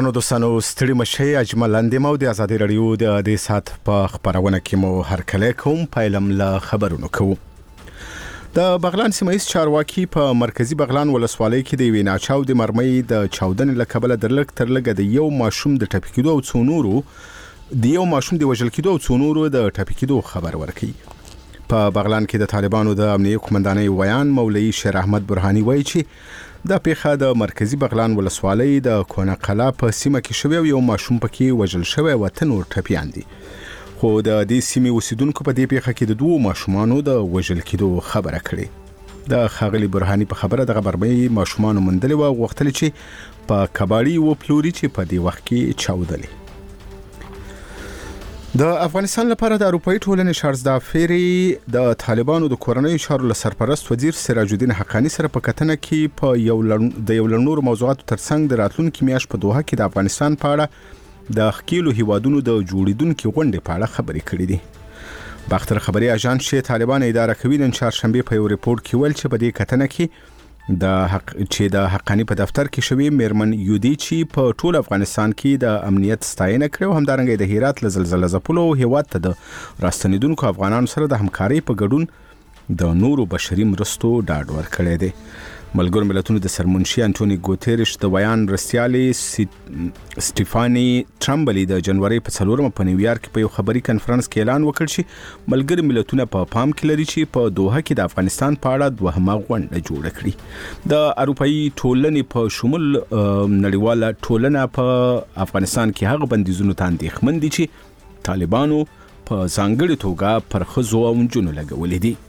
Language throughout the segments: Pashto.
ګرانو دوستانو ستړي مشي اجمل اندیمو د ازادي رادیو د سات په خبرونه کې مو هر کله کوم پایلم له خبرونو کوو. د بغلان سیمایي چارواکي په مرکزی بغلان ولسوالۍ کې د ویناچاو د مرمۍ د چاودنې لکبل درلک ترلګ د یو ماشوم د ټپکیدو او څونورو د وژل کېدو او څونورو د ټپکیدو خبر ورکړي. په بغلان کې د طالبانو د امنیتي قومندانۍ ویان مولوي شیر احمد برهاني وایي چې د پیښه د مرکزی بغلان ولسوالۍ د کونه قلا په سیمه کې شوی یو ماشوم پکې وژل شوی او تنور ټپیان دي. خو د دې سیمې اوسیدونکو په دې پیښه کې د دوه ماشومانو د وژل کېدو خبره کړې. د خاغلی برهاني په خبره د غبرمۍ ماشومانو مندلې و غوښتل چې په کباړي و پلوري چې په دې وخت کې چاودلې. د افغانستان لپاره د اروپאי ټولنې شارزدا فيري د طالبانو د کورنۍ چارو له سرپرست وزیر سراج الدین حقانی سره په کتنه کې په یو لړ موضوعاتو ترڅنګ د راتلونکي میاشت په دوحه کې د افغانستان په اړه د خکیلو هیوادونو د جوړیدونکو غونډې په اړه خبرې کړې دي. باختر خبري اژانس چې طالبان اداره کوي نن چهارشنبه په یو ریپورت کې ویل چې په دې کتنه کې د حقانی په دفتر کې شوی میرمن یودی چې په ټول افغانستان کې د امنیت ستاینه کړو، همدارنګه د هرات له زلزلې ځپلو هیواد ته د راستنیدونکو افغانانو سره د همکارۍ په ګډون د نورو بشري مرستو ډاډ ورکړی دی. ملګرو ملتونو د سرمنشي انټونی ګوتيريش د ویان رسیالي سټيفاني ټرمبلي د جنوري په 4 په نیویارک په یو خبري کانفرنس کې اعلان وکړ چې ملګرو ملتونه په پام کې لري چې په دوحه کې د افغانستان په اړه دوهمه غونډه جوړه کړي. د اروپאי ټولنې په شمول نړیواله ټولنه په افغانستان کې هغه بندیزونو ته اندېښمن دي چې طالبانو په ځانګړي توګه پر ښځو او نجونو لګولې دي.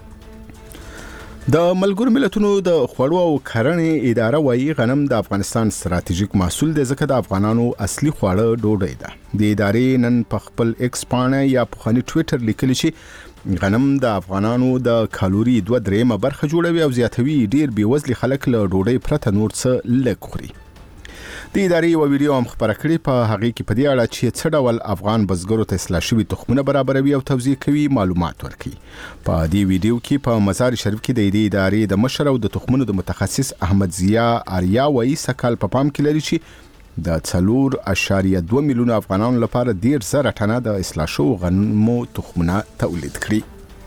د ملګرو ملتونو د خوړو او کرنې اداره وايي غنم د افغانستان ستراتیژیک محصول دی ځکه د افغانانو اصلي خواړه ډوډۍ ده. د ادارې نن په خپل ایکس پاڼه یا په خاني ټویټر لیکلی چې غنم د افغانانو د کالوري 2/3 برخه جوړوي او زیاتوي ډیر بیوزلي خلک له ډوډۍ پرته نور څه لږ خوري. د ادارې یو ویډیو هم خبره کړې په هغه کې په دې اړه چې څه ډول افغان بزګرو ته اصلاح شوي تخمونه برابروي او توزیع کوي معلومات ورکړي. په دې ویډیو کې په مزار شریف کې د دې ادارې د مشر او د تخمونو د متخصص احمد ضیا آریا وایي سکهال په پام کې لري چې د 4.2 میلیون افغانانو لپاره 10,000 ټنه د اصلاح شوو غنمو تخمونه تولید کړي.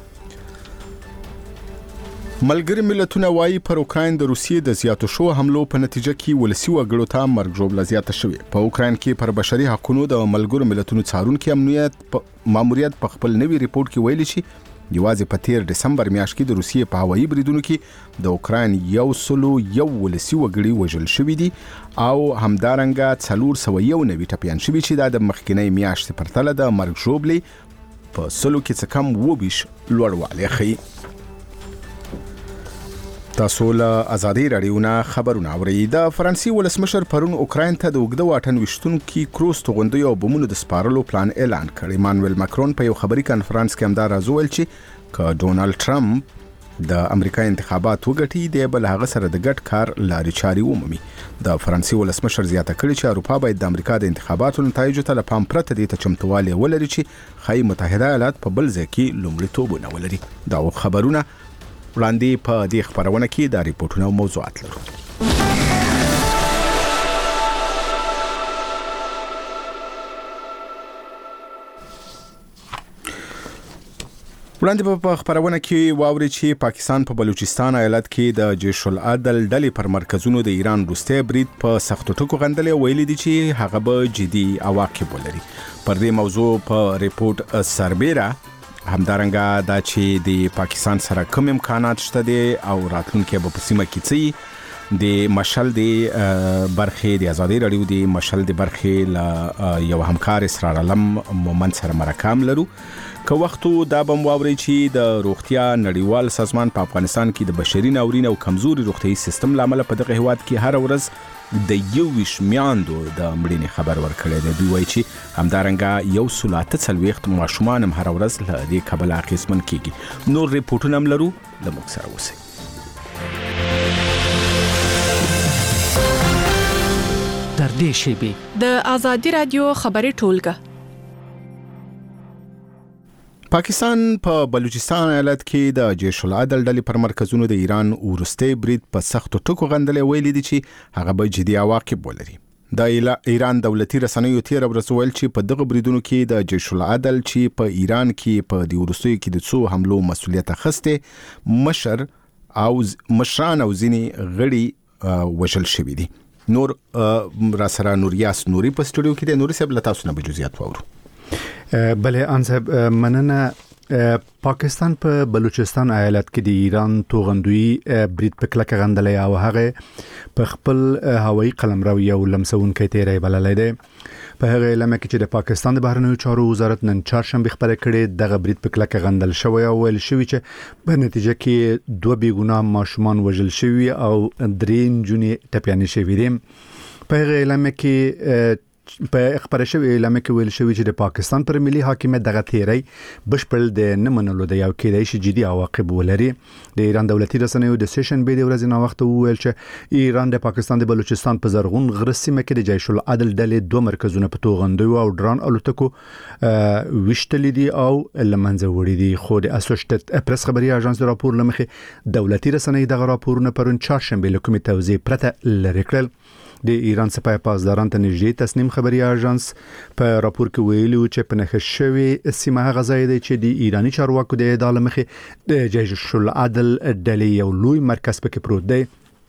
ملګری ملتونه وايي پر اوکراین د روسیې د زیاتو شو حملو په نتیجه کې ولسی وګړو ته مرګ ژوبله زیاته شوې. په اوکراین کې پر بشري حقوقو د ملګرو ملتونو څارونکو ماموریت په خپل نوي ریپورت کې ویلي چې یوازې په 13 دسمبر میاشت کې د روسیې په هوایي بریدونو کې د اوکراین 101 ولسی وګړي وژل شوي دي او همدارنګه 491 ټپیان شوي چې د مخکینی میاشتې پرتله د مرګ ژوبلې په سلو کې څه کم 20 لوړوالی ښيي. تاسو له ازادي رادیو نه خبرونه اورئ. د فرانسې ولسمشر پرون اوکراین ته د اوږده واټن وشتونکو کروز توغندیو او بمونو د سپارلو پلان اعلان کړ. مانویل ماکرون په یو خبري کانفرنس کې همدا راز ویل چې ک ډونالد ټرمپ د امریکا انتخابات وګټي دی بل هغه سره د ګډ کار لارې چاري ومومي. د فرانسې ولسمشر زیاته کړی چې اروپا باید د امریکا د انتخاباتو نتایجو ته لپاره پرته دي ته چمتووالی ولري چې خای متحده ایالات په بل ځای کې لومړیتوب ولري. دا خبرونه وړاندې په دې خبرونه کې د ریپورتونو موضوعات لرو. وړاندې په خبرونه کې واوري چې پاکستان په بلوچستان ایالت کې د جیش العدل ډلې پر مرکزونو د ایران روسي برید په سختو ټکو غندلې ویلي دي چې هغه به جدي عواقب ولري. پر دې موضوع په ریپورت سربېره همدارنګه دا چې د پاکستان سره کوم امکانات شته دي او راتلونکي به په سیمه کې څه د مشل د برخې د ازادي رادیو د مشل د برخې له یو همکار اسرار علم مومن سره مرکه لرو. که وختو دا بم واوري چې د روغتیا نړیوال سازمان په افغانستان کې د بشري ناورین او کمزوري روغتيایي سیستم لامل په دغه هیواد کې هر ورځ د 21 میاندو د مړینې خبر ورکړی دی. دوی وایي چې همدارنګه 140 ماشومان هم هر ورځ له دې کبله اخیستمن کیږي. نور ریپورتونه هم لرو، له موږ سره اوسئ. در دې شیبې د ازادي رادیو خبري ټولګه. پاکستان په بلوچستان ایالت کې د جیش العدل ډلې پر مرکزونو د ایران ورسته برید په سختو ټکو غندلې ویلي دي چې هغه به جدي عواقب ولري. د ایران دولتي رسنیو تیر ورځ ویل چې په دغه بریدونو کې د جیش العدل چې په ایران کې په دی ورستیو کې د څو حملو مسؤلیت اخیسته مشران او ځینې غړي وژل شوي دي. نور را سره نوریاس نوري په سټوډیو کې د نوري صاحب له تاسو نه بجزيات وورو. بله ان صاحب مننه. پاکستان په بلوچستان ایالت کې د ایران توغندوی برید په کلکه غندلې او هغه په خپل هوایي قلمرو یو لمسونکي تیرې بللې ده. په هغه لمه کې چې د پاکستان د بهرنیو چارو وزارت نن چهارشنبه خبره کړې دغه برید په کلکه غندل شوی او ویل شوی چې په نتیجه کې 2 بیګناه ماشومان وژل شوی او 3 جونې ټپيانې شوی دي. په هغه لمه کې په خبره شوی اعلان کې ویل شوی چې د پاکستان پر ملي حاکمیت دغه تیری بشپړ د نه منلو د یو کېدای شي جدي عواقب ولري. د ایران دولتي رسنیو د سیشن به د ورځې نه وخت ویل چې ایران د پاکستان د بلوچستان په زرغون غره سیمه کې د جیش العدل ډلې 2 مرکزونه په توغندو او ډرون الوتکو وشتل دي او لمنځه وړي دي. خو د اسوشیټډ پریس خبري اژانس د راپور لمخې دولتي رسنۍ دغه راپورونه پرون چهارشنبه له کومې توضیح پرته لري کړل. د ایران سپاه پاسداران ته نږدې تسنیم خبري اژانس په راپور کې ویلي چې په نخښ شوی سیمه هغه ځای دی چې د ایرانی چارواکو د ادعا مخې د جیش العدل ډلې یو لوی مرکز پکې پروت دی.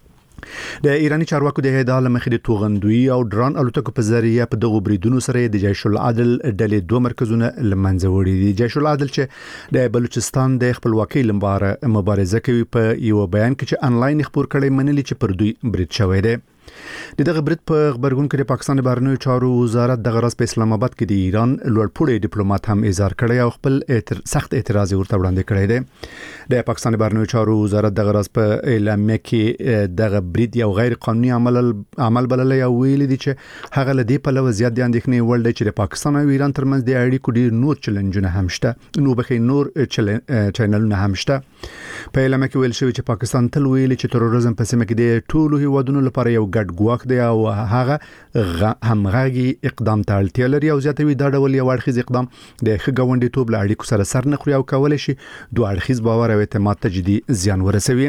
د ایرانی چارواکو د ادعا مخې د توغندوی او ډرون الوتکو په ذریعہ په دغه بریدونو سره د جیش العدل ډلې 2 مرکزونه لمنځه وړي دي. جیش العدل چې د بلوچستان د خپلواکۍ لپاره مبارزه کوي په یو بیان کې چې انلاین خبر کړي منلي چې پر دوی برید شوی دی. دغه برید په خبرګون کې د پاکستان د بهرنیو چارو وزارت د غرض په اسلام آباد کې د ایران لوړپوړی ډیپلوماټ هم اظهار کړی او خپل سخت اعتراض ورته وړاندې کړی دی. د پاکستان د بهرنیو چارو وزارت د غرض په اعلامیه کې دغه برید یو غیر قانوني عمل بللی او ویلي دي چې هغه له دې په لور زیات د اندېښنې وړ دی چې د پاکستان او ایران ترمنځ د اړیکو ډیر نور چیلنجونه هم شته. نور چینلونه هم شته. په اعلامیه کې ویل شوی چې پاکستان تل ویلي چې تروریزم په سیمه کې د ټولو هیوادونو لپاره یو ګډ ګواښ دی او هغه همغږي اقدام ته اړتیا لري او زیاتوي دا ډول یو اړخیز اقدام د ښه ګاونډیتوب له اړیکو سره سر نه خوري او کولای شي دوه اړخیز باور او اعتماد ته جدي زیان ورسوي.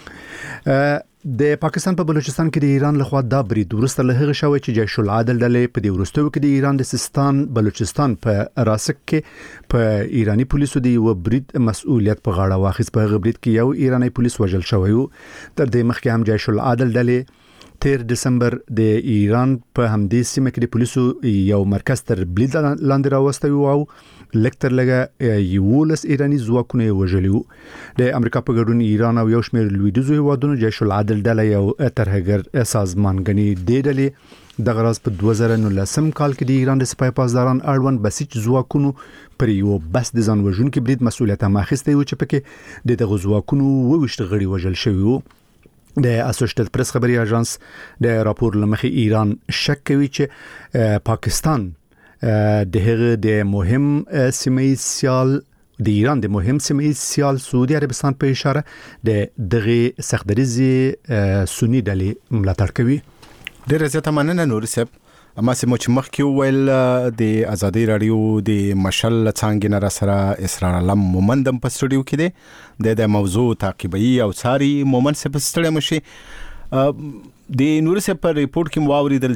د پاکستان په بلوچستان کې د ایران لخوا دا برید ورسته له هغه شوی چې جیش العدل ډلې په دې ورستیو کې د ایران د سیستان بلوچستان په راسک کې په ایرانی پولیسو د یو برید مسؤلیت په غاړه واخیست. په هغه برید کې یو ایرانی پولیس وژل شوی و. تر دې مخکې هم جیش العدل ډلې 13 دسمبر د ایران په همدې سیمه کې د پولیسو یو مرکز تر برید لاندې راوستي او لکتر لګه یولس ایرانی ځواکونه وژلي وو. د امریکا په ګډون ایران او یو شمېر لویدیځو هیوادونو جیش العدل ډله یو ترهګر سازمان ګڼي. د ډلې د غرض په 2019 کال کې د ایران د سپاه پاسداران اړوند بسیج ځواکونو پر یو بس د ځان وژونکي برید مسؤلیت هم اخیستی و چې پکې د دغه ځواکونو 22 غړي وژل شوي وو. د اسوشیټډ پریس خبري اژانس د راپور لمخې ایران شک کوي چې پاکستان د هغه د مهم سیمه سیال د ایران د مهم سیمه سیال سعودي عربستان په اشاره د دغه سختدریزي سنی ډلې ملاتړ کوي. ډېر زیاته مننه نور صاحب. اما سمو چې مخکې ویل د ازادي رادیو د مشل څنګه نه را سره اسرار علم مومندم په سټوډیو کې دی د موضوع تعقیبي او ساري مومن سره ستړي مشي. د نور صاحب په ریپورت کې مواوریدل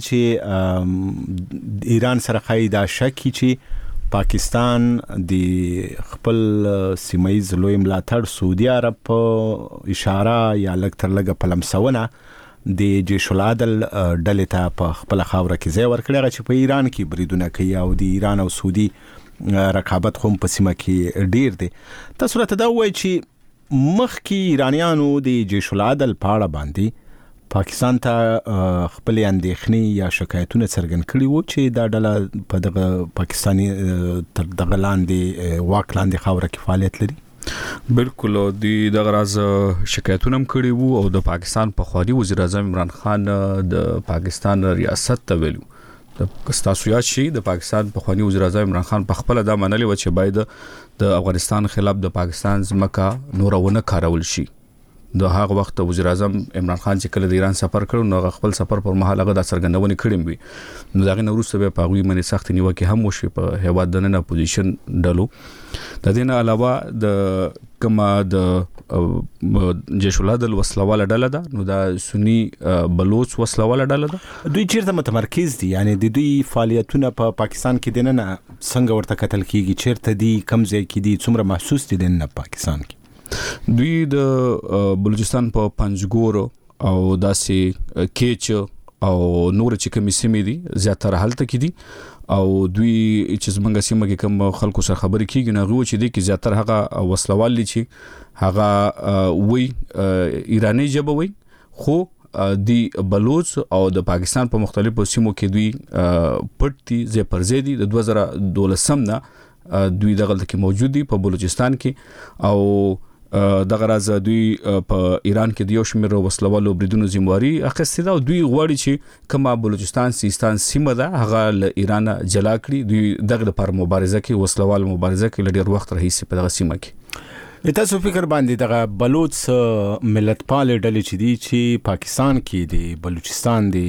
چې ایران سره قاعده شکی چې پاکستان د خپل سیمایي لوی ملاتړ سعودي عرب په اشاره یا لکتر لګه پلمسونه د جیش العدل ډلې ته په خپل خاوره کې ځای ورکړی چې په ایران کې بریدونه کوي او د ایران او سعودي رقابت هم په سیمه کې ډیر دی. تاسو راته دا وایي چې مخکې ایرانیانو د جیش العدل په اړه باندې پاکستان ته خپل اندېښنې یا شکایتونه څرګند کړي وو چې دا ډله په دغه پاکستاني تر دغه لاندې واک لاندې خاوره کې فعالیت لري. بالکل د غراز شکایتونه هم کړي وو او د پاکستان په خواري وزیر اعظم عمران خان د پاکستان ریاست ته ویلو د تاسو یاد شي د پاکستان په خواري وزیر اعظم عمران خان په خپل د منلي و چې باید د افغانستان خلاف د پاکستان ځمکه نورونه کارول شي. د هغه وخت وزیر اعظم عمران خان چې کله د ایران سفر کړو نو خپل سفر پر مهال هغه د څرګندونې کړې وي نو دغه وروسته به په غوي منې سخت نیوکه هم وشي په هیواد دننه اپوزیشن ډلو. د دې نه علاوه د کومه د جيش العدل وسلواله ډله ده نو دا سنی بلوچ وسلواله ډله ده. دوی چیرته متمرکز دي یعنی د دوی فعالیتونه په پاکستان کې دي نه څنګه ورته کتل کیږي چیرته دي کم ځای کې دي څومره محسوس دي نه پاکستان کې؟ دوی د بلوچستان په پنځګورو او داسې کېچ او نور چې کومې سیمې دي زیاتره حالت کې دي او دوی چې زمونږ سیمه کې کوم خلکو سره خبرې کیږي نه غو چې دي کې زیاتره هغه وسلوال دي چې هغه وی ایرانی ژبه وی خو دی بلوچ او د پاکستان په مختلفو سیمو کې دوی پټ دي زی پر زی دي د 2012 نه دوی دغه کې موجود دي په بلوچستان کې او دغه راز دوی په ایران کې د یو شمېر وسلوالو بریدونو ذمہواری اخیستې ده او دوی غواړي چې کومه بلوچستان سیستان سیمه ده هغه له ایران جلا کړي. دوی دغه لپاره مبارزه کوي وسلوال مبارزه کوي لډیر وخت راهیسې په دغه سیمه کې. تاسو فکر باندې دغه بلوچ ملتپال ډلې چې دي چې پاکستان کې دي بلوچستان دي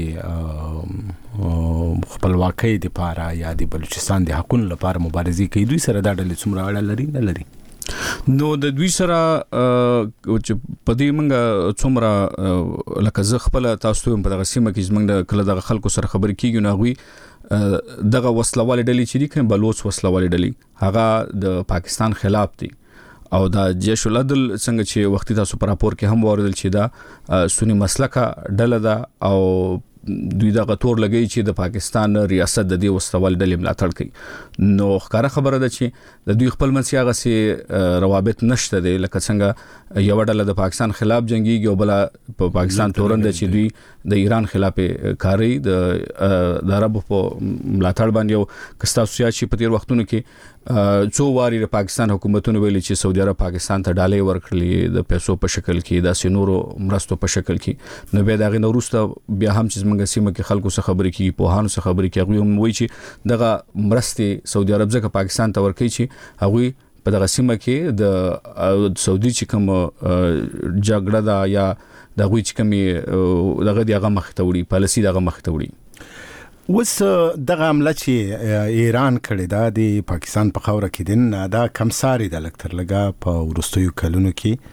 خپلواکۍ لپاره یا د بلوچستان د حقوقو لپاره مبارزه کوي دوی سره دا ډلې څومره اړه لري نه لري؟ نو د دوی سره چې په دې منګه څومره لکه زه خپل تاسو په دغه سیمه کې زمنګ د کله دغه خلکو سره خبرې کیږي نو غوي دغه وسلوال ډلې چې دي کوم بلوچ وسلوال ډلې هغه د پاکستان خلاف دي او دا جيش العدل څنګه چې وختي تاسو پر راپور کې هم اوریدل چې دا سنی مسلکه ډله ده او دوی دا غتور لګی چې د پاکستان ریاست د دې وسوال ډلې ملاتړ کوي نو ښکاره خبره ده چې د دوی خپل منځ هغه سي روابط نشته دی لکه څنګه یو ډله د پاکستان خلاف جنگيږي او بل په پاکستان تورند چې دوی د ایران خلاف کاری د عربو په ملاتړ باندې او کستا سیاسي په تیر وختونو کې څو واری د پاکستان حکومتونو ویلي چې سعودي عرب پاکستان ته ډالۍ ورکړي د پیسو په شکل کې د سينورو مرستو په شکل کې نو بیا دغه نورسته بیا هم چې موږ سیمه کې خلکو سره خبرې کوي په هانو سره خبرې کوي هم وایي چې دغه مرستې سعودي عرب ځکه پاکستان ته ورکړي چې هغه په دغه سیمه کې د سعودي چې کوم جګړه دا یا دغه چې کوم دغه دیغه مخ ته وړي پالیسي دغه مخ ته وړي. وس دغه عمله چې ایران کړی دا د پاکستان په خاور کې دین دا کمساري د لکتر لګه په ورستیو کلونو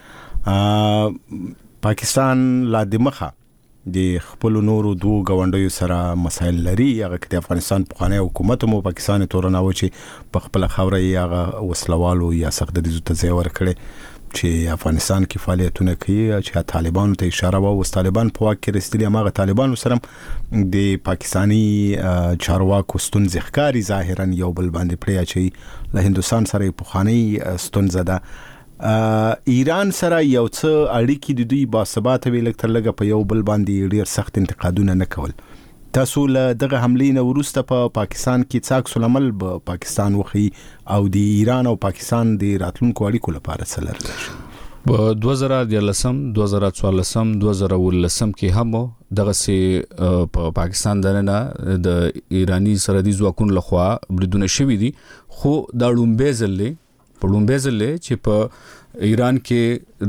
کې پاکستان لا د مخه د خپل نورو دوه غونډیو سره مسایل لري هغه د افغانستان په خانه حکومت مو پاکستان تورناو چې په خپل خاور یې هغه وسلوالو یا سخت د دې ته ځای ورکړي چې افغانستان کې فعالیتونه کوي چې طالبانو ته اشاره و طالبان په واک کې رسېدلي هغه طالبانو سره د پاکستانی چارواکو ستونزې ښکاری ظاهرا یو بل باندې پړیا چې له هندستان سره په خاني ستونزه ده ایران سره یو څه اړیکې د دوی با ثبات ویل تر لګه په یو بل باندې ډیر سخت انتقادونه نه کول تاسو له دغه حملې نه ورسته په پاکستان کې څاک سلمل په پاکستان وخی او د ایران او پاکستان د راتلونکو اړیکو لپاره څه لري؟ په 2014 2014 2019 کې هم دغه سي په پاکستان دنه د ایرانی سرحدي ځواکونو لخوا بریدونه شوي دي خو دا لومبه ځلې چې په ایران کې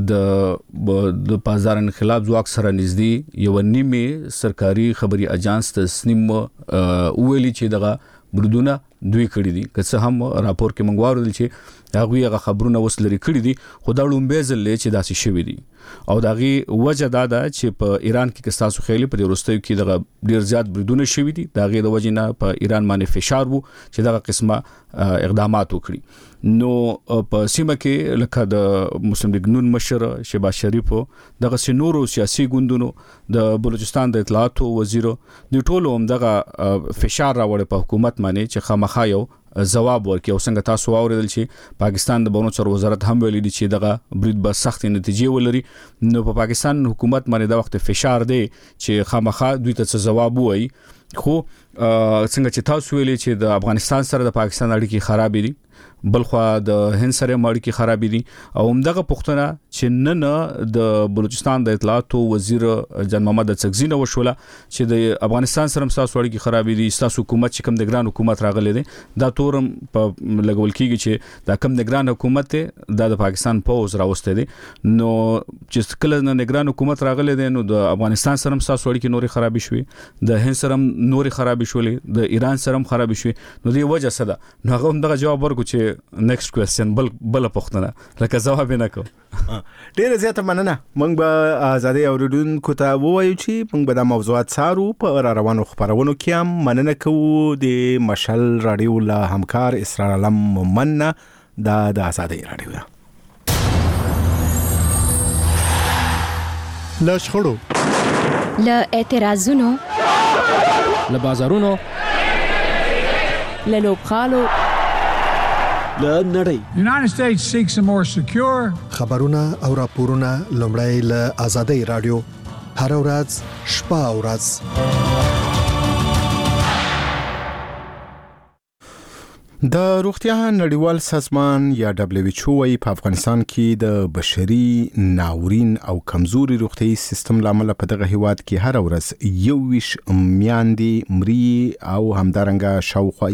د بازار انقلاب ځواک سره نږدې یو نیمه سرکاري خبري اجانس تسنیم ویلي چې دغه بریدونه دوی کړی دي که څه هم راپور کې منغوارو دي چې هغه خبرونه وسلري کړی دي خو دا لومبه ځلې چې داسې شوي دي او دغه وجه دا ده چې په ایران کې کستاسو خېلي په ورستیو کې دغه ډیر زیات بریدونه شوي دي دغه د وجه نه په ایران باندې فشار وو چې دغه قسمه اقدامات وکړي نو په سیمه کې لکه د مسلم لیگ نون مشر شهباز شریف دغه سينورو سیاسي ګوندونو د بلوچستان د اطلاعات وزیر د ټولو هم دغه فشار راوړ په حکومت باندې چې خامخا یو جواب ورکړي او څنګه تاسو اوریدل چې پاکستان د بونو چر وزارت هم ویلي چې دغه برید به سخت نتیجې ولري نو په پاکستان حکومت باندې د وخت فشار دی چې خامخا دوی ته جواب وایي خو څنګه چې تاسو ویلي چې د افغانستان سره د پاکستان اړیکې خراب دي بلخو د هند سره اړیکې خراب دي او همدغه پښتنه چې نن د بلوچستان د اطلاعات وزیر جان محمد څکزی نو وشوله چې د افغانستان سره تاسو اړیکې خراب دي تاسو حکومت چې کوم د ګران حکومت راغلی دی دا تورم په لګول کیږي چې دا کوم د ګران حکومت د پاکستان پوز راوسته دي نو چې کله د ګران حکومت راغلی دی نو د افغانستان سره تاسو اړیکې نوري خراب شوي د هند سره نوري خراب شولې د ایران سره خراب شوي نو دی وجه څه ده نو هغه هم دغه جواب ورکړي کو چې نیکسټ کوېسچن بل پوښتنه لکه جواب نه کو. ډیره زیاته مننه. موږ به ازادي اوریدونکو ته ووایو چې موږ به د موضوعات څارو په روانو خبرونو کې هم. مننه کوو د مشل رادیو له همکار اسرار علم مومن د ازادي رادیو ده. له شخړو، له اعتراضونو، له بازارونو، له لوبغالو، له نړۍ. United States seeks a more secure خبرونه او راپورونه لومړی له ازادي رادیو هر ورځ شپه او ورځ. د روغتیا نړیوال سازمان یا WHO وايي په افغانستان کې د بشري ناورین او کمزوري روغتيایي سیستم لامل په دغه هیواد کې هر ورځ 21 میاندې مري او همدارنګه شاوخوا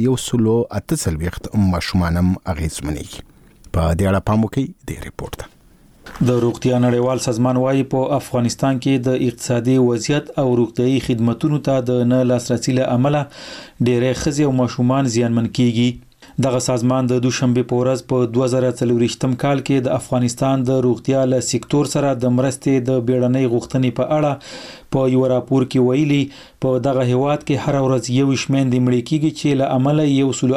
138 ماشومانم اغیزمنېږي. په دې اړه پام وکړئ د ریپورت ته. د روغتیا نړیوال سازمان وايي په افغانستان کې د اقتصادي وضعیت او روغتيایي خدماتو ته د نه لاسرسي له امله ډېرې ښځې او ماشومان زیانمن کیږي. دغه سازمان د دوشنبه په ورځ په 2024 کال کې د افغانستان د روغتیا له سکتور سره د مرستې د بیړنۍ غوښتنې په اړه په یو راپور کې ویلي په دغه هیواد کې هر ورځ 21 میندې مړې کیږي چې له امله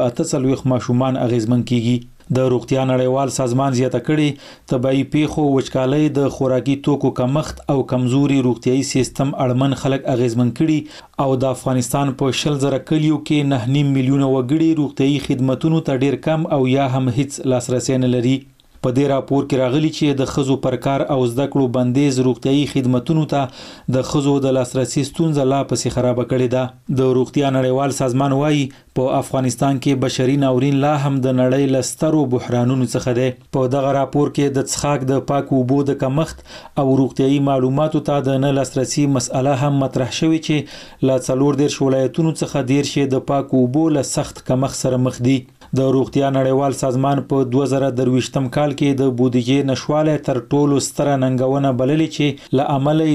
138 ماشومان اغیزمن کیږي. د روغتیا نړیوال سازمان زیاته کړي طبي پیښو وچکالۍ د خوراکي توکو کمښت او کمزوري روغتيایي سیستم اړمن خلک اغیزمن کړي او د افغانستان په 10,000 کلیو کې 9.5 میلیونه وګړي روغتيایي خدماتو ته ډیر کم او یا هم هیڅ لاسرسي نه لري. په دې راپور کې راغلي چې د خزو پر کار او زده کړو بندیز روغتيایي خدماتو ته د خزو د لاسرسي ستونزه لا پسې خراب کړې ده. د روغتیا نړیوال سازمان وايي په افغانستان کې بشري ناورین لا هم د نړۍ له سترو بحرانونو څخه دی. په دغه راپور کې د څښاک د پاکو اوبو د کمښت او روغتيایي معلوماتو ته د نه لاسرسي مسأله هم مطرح شوې چې له 14 ولایتونو څخه 10 د پاکو اوبو له سخت کمښت سره مخ دي. د روغتیا نړیوال سازمان په 2023 کال کې د بودیجې نشواله تر ټولو ستره ننګونه بللې چې له عمله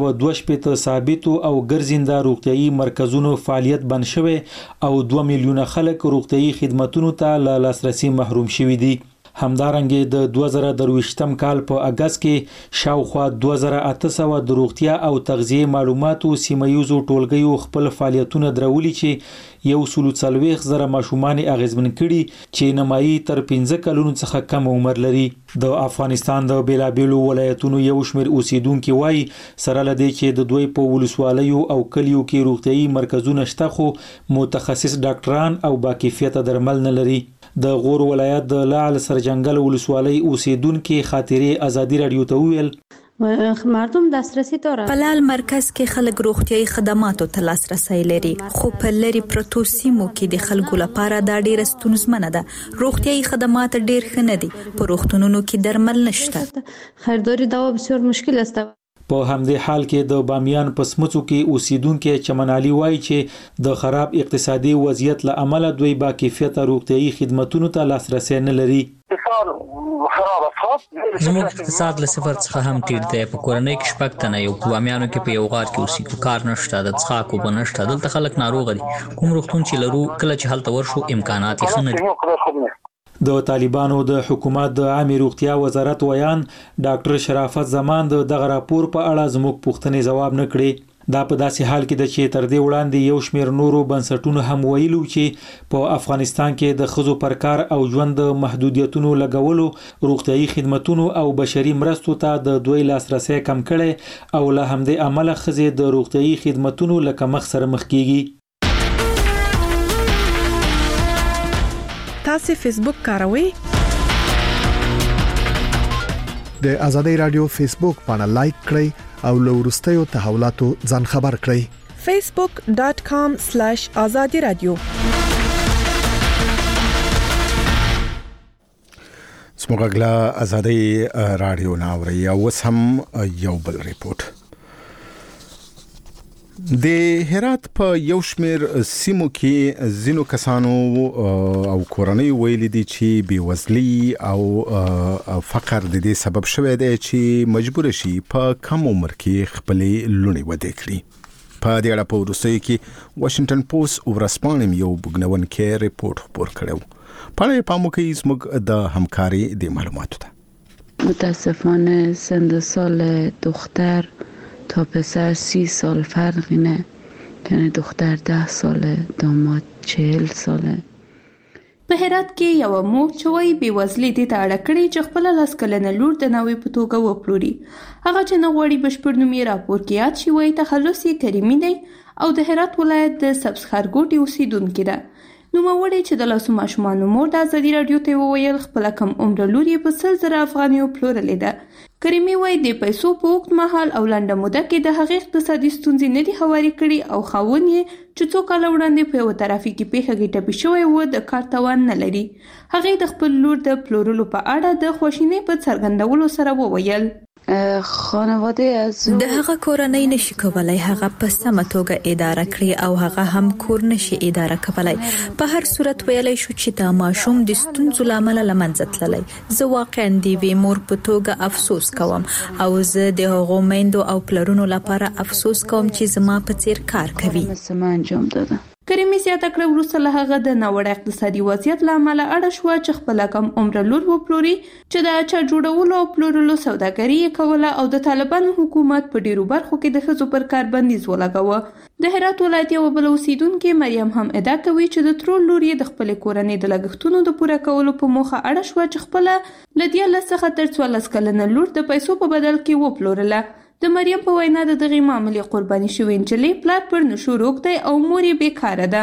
222 ثابت او ګرځنده روغتيایي مرکزونو فعالیت بند شوی او 2 میلیونه خلک روغتيایي خدماتو ته له لاسرسي محروم شوي دي. همدارنګه د 2023 کال په اگست کې شاوخوا 2800 د روغتیا او تغذیه معلوماتو سیمایوزو ټولګیو خپل فعالیتونه درولي چې 140,000 ماشومان اغیزمن کړي چې نمایي تر 15 کلونو څخه کم عمر لري. د افغانستان د بیلابیلو ولایتونو یو شمېر اوسیدونکو وایي سره لدی چې د دوی په ولسوالیو او کلیو کې روغتيایي مرکزونه شته خو متخصص ډاکټران او باکیفیت درمل نه لري. د غور ولایت د لعل سرجنگل ولسوالۍ اوسیدونکو خاطرې ازادي رادیو ته ویل مردم دسترسی داره. په لعل مرکز کې خلک روغتيایي خدماتو ته لاسرسي لري خو په لری پروتو سیمو کې د خلکو لپاره دا ډیره ستونزمنه ده. روغتيایي خدمات ډیر ښه نه دي. په روغتونونو کې درمل نشته. خریداری دوا بسیار مشکل است. په همدې حال کې د بامیان په سمڅو کې اوسیدونکو چمنالي وایي چې د خراب اقتصادي وضعیت له امله دوی با کیفیت روغتيایي خدماتو ته لاسرسي نه لري. زموږ اقتصاد له صفر څخه هم ټیټ دی. په کورنۍ کې شپږ تنه یو بامیانو کې په یو غار کې اوسېږو. کار نشته، د څښاک اوبه نشته. دلته خلک ناروغ دي. کوم روغتون چې لرو کله چې هلته ورشو امکانات یې ښه نه دي. د طالبانو د حکومت د عامه روغتیا وزارت ویان ډاکټر شرافت زمان دغه راپور په اړه زموږ پوښتنې جواب نه کړي. دا په داسې حال کې د چې تر دې وړاندې یو شمېر نورو بنسټونو هم ویلو چې په افغانستان کې د خزو پر کار او ژوند محدودیتونو لګولو روغتيایي خدماتو او بشري مرستو ته د دوی لاسرسي کم کړي او له همدې عمله خزې د روغتيایي خدماتو لکه مخ سره مخ کیږي. تاسو فیسبوک کاروئ؟ د ازادي رادیو فیسبوک باندې لایک کړئ او له وروستیو تحولاتو ځان خبر کړئ. facebook.com/azadi radio. سموږه ازادي رادیو ناوړي او سم یو بل ریپورت. د هرات په یو شمېر سیمو کې ځینو کسانو او کورنۍ ویلي دي چې بېوزلي او فقر د دې سبب شوی دی چې مجبور شي په کم عمر کې خپلې لوڼې واده کړي. په دې اړه په وروستیو کې واشنگټن پوسټ ورسپانم یو بګنونکي ریپورت خپور کړو. پاره پامو کې زموږ د همکاري د معلوماتو ته. متاسفانه سن سال دختر تا پسر 30 سال فرقی نه، یعنی دختر 10 ساله، داماد 40 ساله. په هرات کې یو مور چوي بیوزلي دي ته اړه کړې چې خپل لاس کلنه لور د ناوې په توګه وپلوري. هغه چې نه غواړي بشپړ نوم یې راپور کې یاد شي وایي تخلص یې کریمي دی او د هرات ولایت د سبز خرګوټي اوسیدونکې ده. نوموړې چې د لاسو ماشومانو مور د ازادي راډیو ته وویل خپل کم عمر لور یې په 100,000 افغانیو پلورلې ده. کریمي وایي د پیسو په وخت مهال او لنډه موده کې د هغې اقتصادي ستونزې نه دي هواري کړي او خاوند یې چې څو کاله وړاندې په یو ترافیکي پیښه کې ټپي شوی و د کار توان نه لري. هغې د خپل لور د پلورلو په اړه د خواشینۍ په څرګندولو سره وویل خانواده از د هغه کورنۍ نشي کولای هغه په سمه توګه اداره کړي او هغه هم کور نشي اداره کولای. په هر صورت ویلای شو چې دا ماشوم د ستونزو لامل لمنځه تللی. زه واقعا د وی مور په توګه افسوس کوم او زه د هغو میندو او پلرونو لپاره افسوس کوم چې زما په څیر کار کوي. انجام داده. کریمي زیاته کړه وروسته له هغه د ناوړه اقتصادي وضعیت له امله اړه شوه چې خپله کم عمره لور وپلوري چې د اچار جوړولو او پلورلو سوداګري یې کوله او د طالبانو حکومت په ډیرو برخو کې د ښځو پر کار بندیز ولګاوه. د هرات ولایت یوه بله اوسیدونکې مریم هم ادعا کوي چې د ترور لور یې د خپلې کورنۍ د لګښتونو د پوره کولو په موخه اړه شوه چې خپله له 13 څخه تر 14 کلنه لور د پیسو په بدل کې وپلورله. د مریم په وینا د دغې معاملې قرباني شوې نجلۍ پلار پر نشو روږ دی او مور یې بیکاره ده.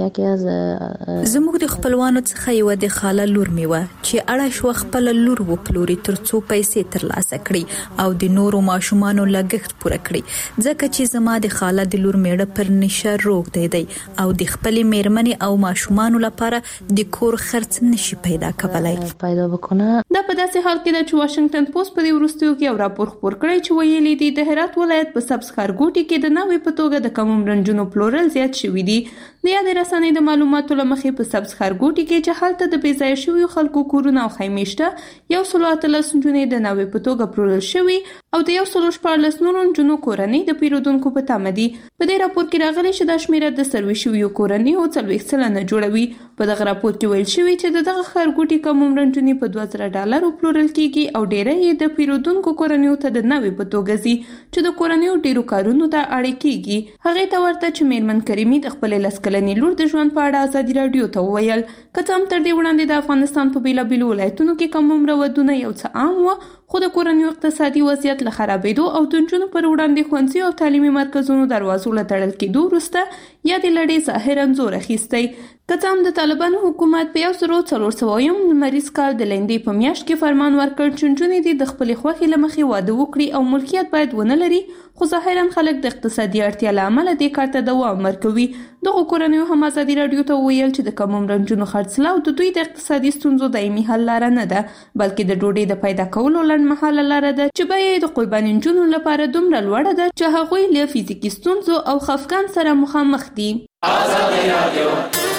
زموږ د خپلوانو څخه یو د خاله لور میوه چې اړه شو خپل لور وپلوري ترڅو پیسې ترلاسه کړي او د نورو ماشومانو لګښت پوره کړي ځکه چې زما د خاله د لور میړه پر نشه روږ دی او د خپل میرمنې او ماشومانو لپاره د کور خرڅ نشي پیدا کولای. دا په داسې حال کې ده چې واشنگټن پوسټ په دې وروستیو کې یو راپور خپور کړی چې ویلي دي د هرات ولایت په سبز خرګوټي کې د ناوې په توګه د کم عمر نجونو پلورل زیات شوي دي. د یادې رسنۍ د معلوماتو له مخې په سبز خرګوټي کې چې هلته د بې ځایه شویو خلکو کورونه او خیمې شته 118 نجونې د ناوې په توګه پلورل شوي او د 114 نورو نجونو کورنۍ د پیرودونکو په تمه دي. په دې راپور کې راغلي چې دا شمیره د سروي شویو کورنیو 40 سلنه جوړوي. په دغه راپور کې ویل شوي چې دغه خرګوټي کم عمر نجونې په $2000 پلورل کیږي او ډیری یې د پیرودونکو کورنیو ته د ناوې په توګه ځي چې د کورنیو ډیرو کارونو ته اړ کیږي. هغې ته ورته چې میرمن کریمي د خپلې لسکلنې لور د ژوند په اړه ازادي راډیو ته وویل که څه هم تر دې وړاندې د افغانستان په بیلابیلو ولایتونو کې کم عمره ودونه یو څه عام وه خو د کورنیو اقتصادي وضعیت له خرابېدو او د نجونو پر وړاندې ښوونځي او تعلیمي مرکزونو دروازو له تړل کېدو وروسته یادې لړۍ ظاهراً زور اخیستی. که څه هم د طالبانو حکومت په 1400 لمریز کال د لیندۍ په میاشت کې فرمان ورکړ چې نجونې دې د خپلې خوښې له مخې واده وکړي او ملکیت باید ونه لري خو ظاهراً خلک د اقتصادي اړتیا له امله دې کار ته دوام ورکوي. دغو کورنیو هم ازادي راډیو ته وویل چې د کم عمره نجونو خرڅلاو د دوی د اقتصادي ستونزو دایمي حل لاره نه ده بلکې د ډوډۍ د پیدا کولو لنډمهاله لاره ده چې بیه یې د قرباني نجونو لپاره دومره لوړه ده چې هغوی له فزیکي ستونزو او خفګان سره مخامخ دي. ازادي راډیو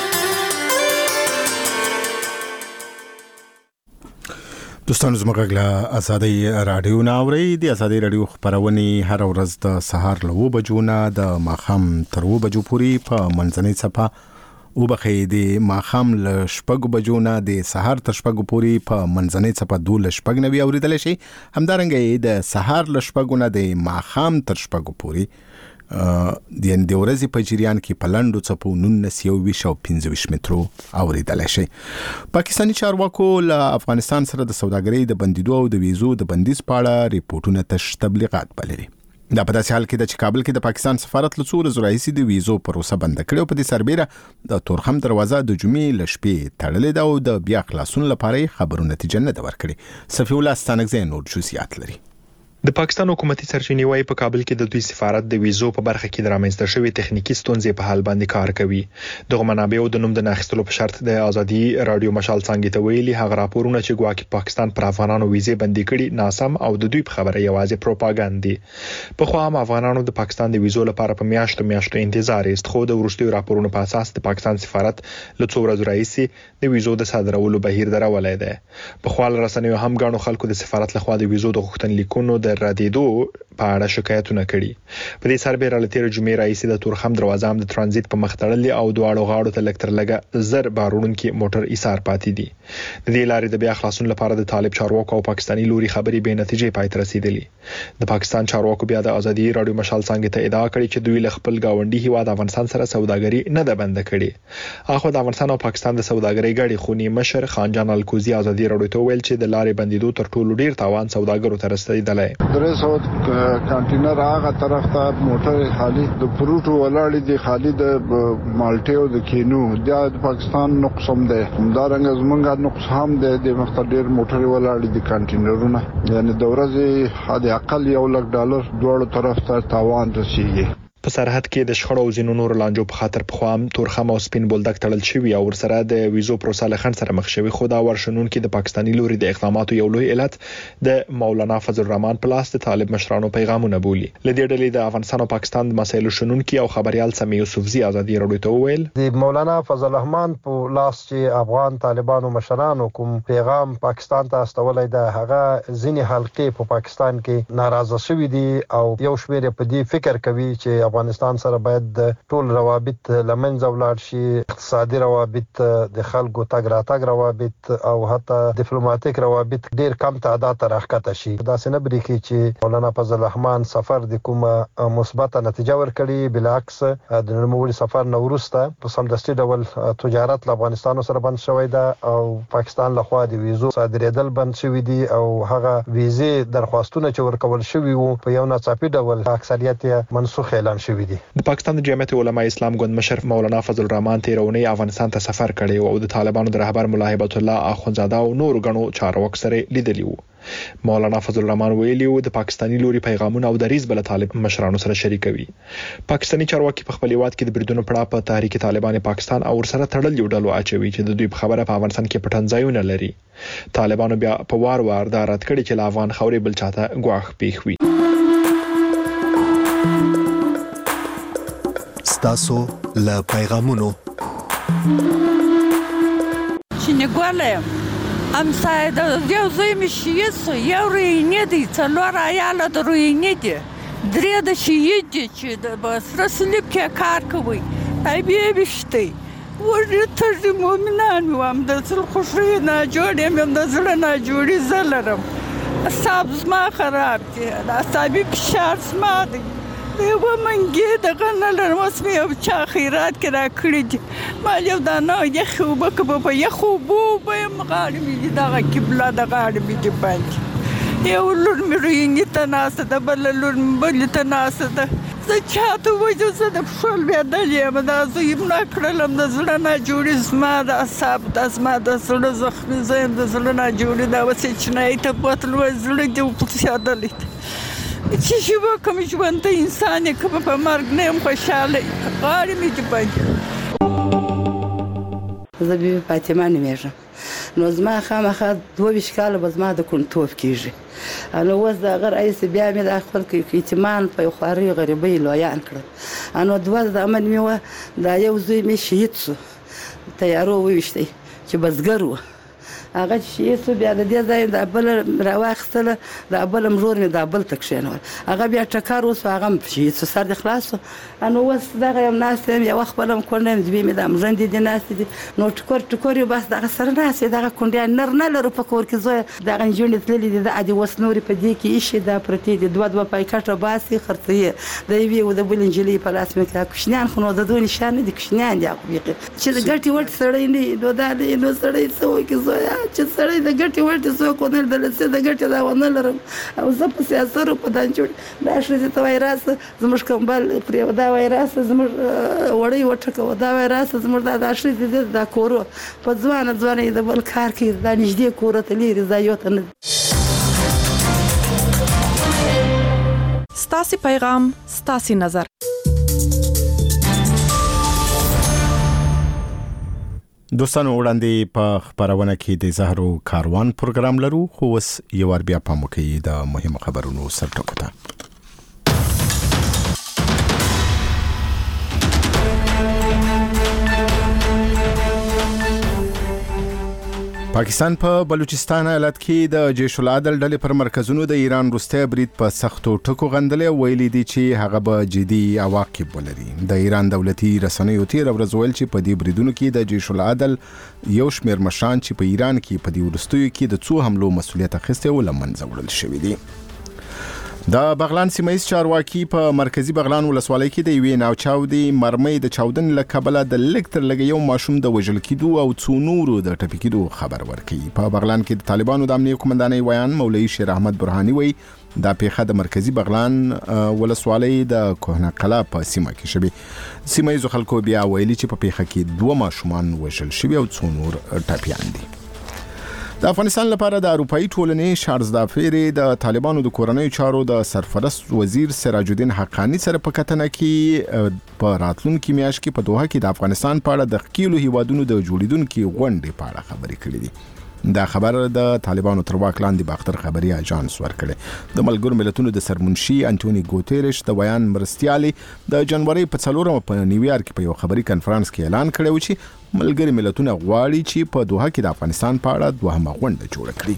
دوستانو زموږ له ازادي راډیو نه اورئ. د ازادي راډیو خبرونه هر ورځ د سهار له 9 بجو نه د ماښام تر 2 بجو پورې په منځنۍ صفه او بخې د ماښام له 6 بجو نه د سهار تر 6 پورې په منځنۍ صفه 2:90 اوریدل شي. همدارنګه د سهار له 6 نه د ماښام تر 6 پورې د ورځې په جریان کې په لنډو څپو 19:25 مترو اوریدل شي. پاکستاني چارواکو له افغانستان سره د سوداګرۍ د بندیدو او د ویزو د بندیز په اړه ریپورتونه تش تبلیغات بللي. دا په داسې حال کې د کابل کې د پاکستان سفارت له څو ورځې راهیسې د ویزو پروسه بند کړې او په دې سربېره د تورخم دروازه د جمعې له شپې تړلې ده او د بیا خلاصون لپاره خبرو نتیجه نه ده ورکړې. صفي الله ستانکزی نور جزئیات لري. د پاکستان حکومتي سرچینې وايي په کابل کې د دوی سفارت د ویزو په برخه کې د رامنځته شوې تخنیکی ستونزې په حل باندې کار کوي. دغه منابع د نوم د ناخستلو په شرط د ازادي راډیو مشال څنګه ته ویلي هغه راپورونه چې ګواکې پاکستان پر افغانانو ویزې بندي کړي ناسم او د دوی په خبره یوازې پروپاګاندا دي. په خو هم افغانانو د پاکستان د ویزو لپاره په میاشتو انتظار است خو د ورستیو راپورونو په اساس د پاکستان سفارت له څو ورځې راهیسې د ویزو د صادرولو بهیر درولای دی. په خپل رسنیو هم غاڼو خلکو د سفارت لخوا د ویزو د غوښتنلیکونو د د ردیدو په اړه شکایتونه کړي. په دې سربېره له تیر جمعې راځي د تورخم دروازه هم د ترانزیت په مخ تړلې او دواړو غاړو ته لکتر لګه زر باروړونکي موټر ایثار پاتې دي. د دې لارې د بیا خلاصون لپاره د طالب چارواکو او پاکستاني لوري خبرې به نتیجې پای ته رسیدلې. د پاکستان چارواکو بیا د ازادي رادیو مشال څنګه ته ادعا کړې چې دوی له خپل گاونډي هیواد افغانستان سره سوداګري نه ده بند کړې. اخو د افغانستان او پاکستان د سوداګرۍ غړي خونی مشر خانجان الکوزی ازادي رادیو ته ویل چې د لارې بندیدو تر ټولو ډیر تاوان سوداګرو ته رسیدلی. 300 کانټینر هغه طرف ته موټر خالی د فروټو ولاړې دي، خالی د مالټې او د کینو د پاکستان نقص هم ده. همدارنګه زمونږ نقص هم ده، د مختلف موټر ولاړې دي کانټینرونه، یعنی د ورځې حد اقل $1,00,000 دوه طرف ته تاوان رسیږي. په سرحد کې د شخړو او زینو نور لانجو په خاطر په خوام تورخم او سپین بولدک تړل شوی او ورسره د ویزو پروسه لخن سره مخ شوی. خو دا ورشنون کې د پاکستاني لوري د اقداماتو یو لوی علت د مولانا فضل الرحمن پلاس د طالب مشرانو پیغامونه بولی. لدې ډلې د افغانستان او پاکستان د مسایلو شنون کې او خبريال سمي یوسفزي ازادي رادیو ته ویل د مولانا فضل الرحمن په لاس چې افغان طالبانو مشرانو کوم پیغام پاکستان ته استولای د هغه ځینی حلقې په پاکستان کې ناراضه شوې دي او یو شمېر په دې فکر کوي چې افغانستان سره باید ټول روابط لمنځه ولاړ شي، اقتصادي روابط، د خلکو تګ راتګ روابط او حتی ډیپلوماټیک روابط ډیر کم تعداد ته راښکته شي. دا څنګه بری کی چې مولانا فضل الرحمن سفر د کومه مثبت نتیجه ورکړي، بالعکس د نوموړي سفر نو وروسته په سمدستي ډول تجارت له افغانستان سره بند شوی دا او پاکستان له خوا د ویزو صادرېدل بند شوی دي او هغه ویزې درخواستونه چې ورکول شوی وو په یو ناڅاپي ډول اکثریت منسوخ اعلان شوی دي. د پاکستان د جمعیت علماء اسلام ګوند مشر مولانا فضل الرحمن تیرونی افغانستان ته سفر کړی او د طالبانو د رهبر مولا هیبت الله اخونزاده او نور غنو چارواکو سره لیدلی وو. مولانا فضل الرحمن ویلی و د پاکستاني لوري پیغامونه او دریز بل طالب مشرانو سره شریکوي. پاکستاني چارواکي په خپل هیواد کې د بریدونو پړه په تحریک طالبان پاکستان او سره تړل یو ډلو اچوي چې د دوی په خبره په افغانستان کې پټنځایونه لري. طالبانو بیا په وار وار دا رد کړي چې افغان خوري بل چاته غواخ پیښوي. تاسو له پیغامونو شنګولم ام ساید یو زوی می شیس یو رینې دي څلور عیال د رینې دي درې د شهید دي چې د بسره سلیب کې کار کوي ای بیا بشته ورته د مؤمنان وام د څل خوشي نه جوړې مې د زړه نه جوړې زلرم اصاب ما خراب دي اصابي فشار ما دي یو منګي د غنل رسمي او چا خیرات کرا کړی دي ما یو دا نه یخو بک په یخو بو به مغاړي می دا قبله د غاړي می باندې یو لور مې رینې تناسه د بل لور بل تناسه د زه چاته وځم زه د خپل بیا دلې ما دا زه نه کړلم د زړه نه جوړې زما د اصحاب د زما د زړه زخمي زم د زړه نه جوړې دا وسې چې نه ته بوتل و زړه دې په سیادلې چې شي وکم ژوند ته انسان کې په مرګ نه هم خوشاله غاړي مې دې باندې زه به فاطمه نومېږم نو زما خامخا 22 کاله به زما د کونټوب کېږي نو اوس د هغه رئیس بیا مې د خپل اعتماد په خواري غریبۍ لویان کړل نو دوه د عمل مې و دا یو زوی مې شهید شو تیارو وویشتی چې بزګر و هغه چې سو بیا د دې ځای د بل راوخستله د بل مرور مې د بل تکشنول هغه بیا ټکر وس هغه چې سر د خلاص نو وس دغه یم ناس یو خپلم کولم دې مې د مزند دي ناس دي نو ټکور یو بس دغه سره ناس دغه کونډیا نر نه لرو په کور کې زه دغه جون تللی دي د ادي وس نوري په دې کې شي د پرتی دي دوه پایکټه باسي خرڅي د وی او د بل انجلي په لاس مې کا کوشنیان خو نو د دوه نشانه دي کوشنیان دي چې د ګټي ورت سړی نه دوه د نو سړی څو کې زویا چې سړی د ګټي ورته څو کو نه د لسه د ګټي دا ونه لرم او زه په سیاست په دان جوړ دا شې ته وایراس زموږ کومبل پر دا وایراس زموږ وړي وټکو دا وایراس زموږ دا شې دا کورو په ځوان د بل کار کې دا نږدې کور ته لري زایوت نه ستاسي پیغام ستاسي نظر دوستانو وړاندې په خبرونه کې د زهرو کاروان پروګرام لرو خو اوس یو ور بیا په موکې د مهمو خبرونو سرټکو ته پاکستان په بلوچستان ایالت کې د جیش العدل ډلې پر مرکزونو د ایران وروستی برید په سختو ټکو غندلې ویلي دي چې هغه به جدي عواقب ولري. د ایران دولتي رسنیو تیر ورځ ویل چې په دې بریدونو کې د جیش العدل یو شمېر مشران چې په ایران کې په دې وروستیو کې د څو حملو مسؤلیت اخیستی و له منځه وړل شوي دي. د بغلان سیمایي چارواکي په مرکزی بغلان ولسوالۍ کې د یوې ناوچاودي مرمۍ د چاودن له کبله د لکتر لګ یو ماشوم د وژل کېدو او څو نورو د ټپي کېدو خبر ورکړي. په بغلان کې د طالبانو د امنیه قومندانۍ ویان مولوي شیر احمد برهاني وایي دا پیښه د مرکزی بغلان ولسوالۍ د کوهنه قلا په سیمه کې شوې. سیمایي خلکو بیا ویلي چې په پیښه کې 2 ماشومان وژل شوي او څو نور ټپیان دي. د افغانستان لپاره د اروپאי ټولنې شارز دافيري د طالبانو د کورنۍ چارو د سرپرست وزیر سراج الدین حقانی سره په کتنه کې په راتلونکي میاشت کې په دوحه کې د افغانستان په اړه د خپل هیوادونو د جوړیدونکو غونډې په اړه خبرې کړې دي. دا خبر د طالبانو تر واک لاندې باختر خبري اژانس ورکړي. د ملګرو ملتونو د سرمنشي انټونی ګوتيريش د بیان مرستيالي د جنوري په 4 په نیویارک کې په یو خبري کانفرنس کې اعلان کړی و چې ملګری ملتونه غواړي چې په دوحه کې د افغانستان په اړه دوهمه غونډه جوړه کړي.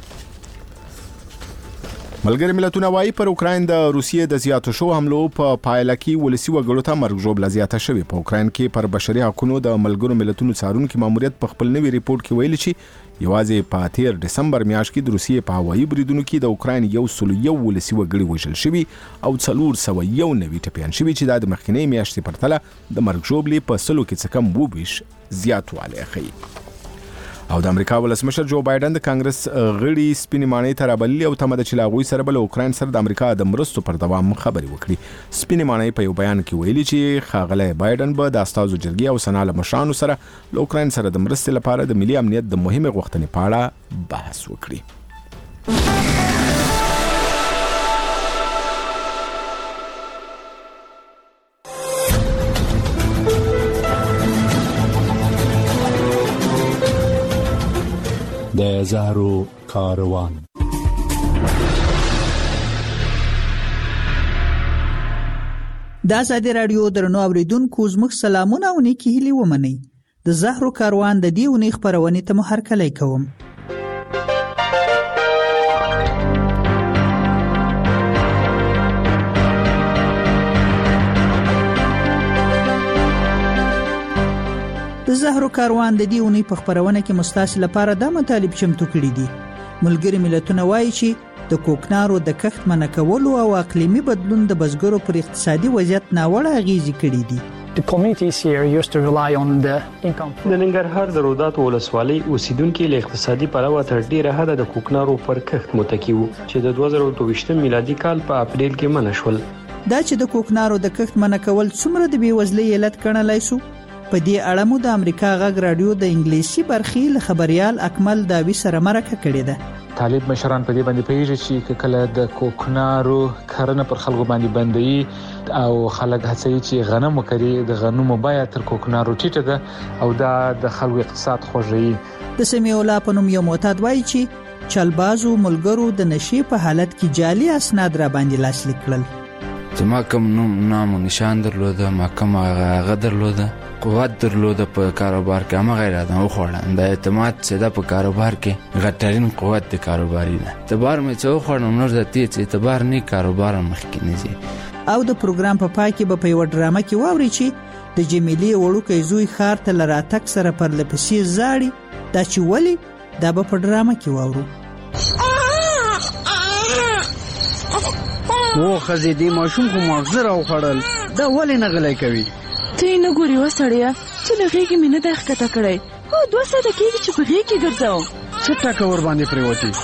ملګری ملتونه وايي پر اوکراین د روسیې د زیاتو شو حملو په پایله کې ولسی وګړو ته مرګ ژوبله زیاته شوې. په اوکراین کې پر بشري حقوقو د ملګرو ملتونو څارونکو ماموریت په خپل نوي ریپورت کې ویلي چې یوازې په 13 دسمبر میاشت کې د روسیې په هوایي بریدونو کې د اوکراین 101 ولسی وګړي وژل شوي او 401 ټپیان شوي چې د مخکنی میاشتې پرتله د مرګ ژوبلې په سلو کې څه کم 20 زیاتوالی ښیي. او د امریکا ولسمشر جو بایدن د کانګرس غړي سپینې ماڼۍ ته رابللي او تمه ده چې له هغوی سره به له اوکراین سره د امریکا د مرستو پر دوام خبرې وکړي. سپینې ماڼۍ په یو بیان کې ویلي چې ښاغلی بایدن به د استازو جرګې او سنا له مشرانو سره له اوکراین سره د مرستې لپاره د ملي امنیت د مهمې غوښتنې په اړه بحث وکړي. د زهرو کاروان. د ازادي رادیو درنو اوریدونکو زموږ سلامونه او نیکی هیلې ومنئ. د زهرو کاروان د دې اونۍ خبرونه ته محرکلی کوم. د زهرو کاروان د دې اونۍ په خبرونه کې مستاسي لپاره د مطالب چمتو کړي دي. ملګری ملتونه وایي چې د کوکنارو د کښت منع کولو او اقلیمي بدلون د بزګرو پر اقتصادي وضعیت ناوړه اغیزې کړي دي. The communities here used to rely on the income. د ننګرهار د رودات ولسوالۍ اوسیدونکو له اقتصادي پلوه تر ډیره حد د کوکنارو پر کښت متکی وو چې د 2022 میلادي کال په اپریل کې منع شول. دا چې د کوکنارو د کښت منع کول څومره د بیوزلۍ علت ګڼلای شو، په دې اړه مو د امریکا غږ رادیو د انګلیسي برخې له خبريال اکمل داوی سره مرکه کړې ده. طالب مشران په دې باندې پیږي چې کله د کوکنارو کرنه پر خلکو باندې بندي او خلک هڅوي چې غنم وکړي، د غنمو بیه تر کوکنارو ټیټه ده او دا د خلکو اقتصاد خوږوي. د سمیولا په نوم یو معتاد وایي چې چلبازو ملګرو د نشي په حالت کې جعلي اسناد را باندې لاسلیک کړل. چې ما کوم نام او نشان درلوده، ما کوم هغه درلوده، قوت درلوده په کاروبار کې، هم غیر ادم خوړل د اعتماد څخه په کاروبار کې غټرین قوت د کاروباري ده. تبار مې څو خوړم نور د تیز اعتبار نه کاروبار مخکې نه زی. او د پروګرام په پای کې به په یو ډرامه کې واوري چې د جمیلې وړوکې زوی خار ته لراتک سره پر لپسې زاړي. دا چې ولی دا به په ډرامه کې واورو. و خزې دې ماشوم خو مغزه راوخړل، دا ولې نه غلی کوي؟ ته یې نه ګورې وسړیه چې له غېږې مې نه دی ښکته کړی. هو 2 ساعته کېږي چې په غېږ کې ګرځوم. څه ټکه ور باندې پرېوتې؟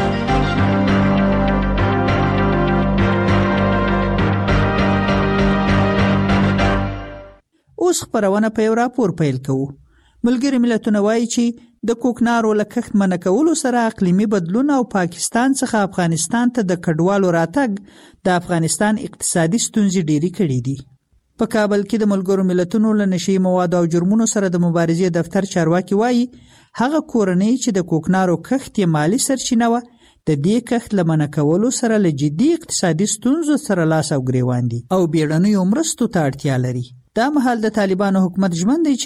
اوس خبرونه په یو راپور پیل کوو. ملګری ملتونه وایي چې د کوکنارو له کښت منع کولو سره اقلیمي بدلون او پاکستان څخه افغانستان ته د کډوالو راتګ د افغانستان اقتصادي ستونزې ډېرې کړې دي. په کابل کې د ملګرو ملتونو له نشي موادو او جرمونو سره د مبارزې دفتر چارواکي وایي هغه کورنۍ چې د کوکنارو کښت یې مالی سرچینه وه د دې کښت له منع کولو سره له جدي اقتصادي ستونزو سره لاس او ګریوان دي او بیړنیو مرستو ته اړتیا لري. دا مهال د طالبانو حکومت ژمن دی چې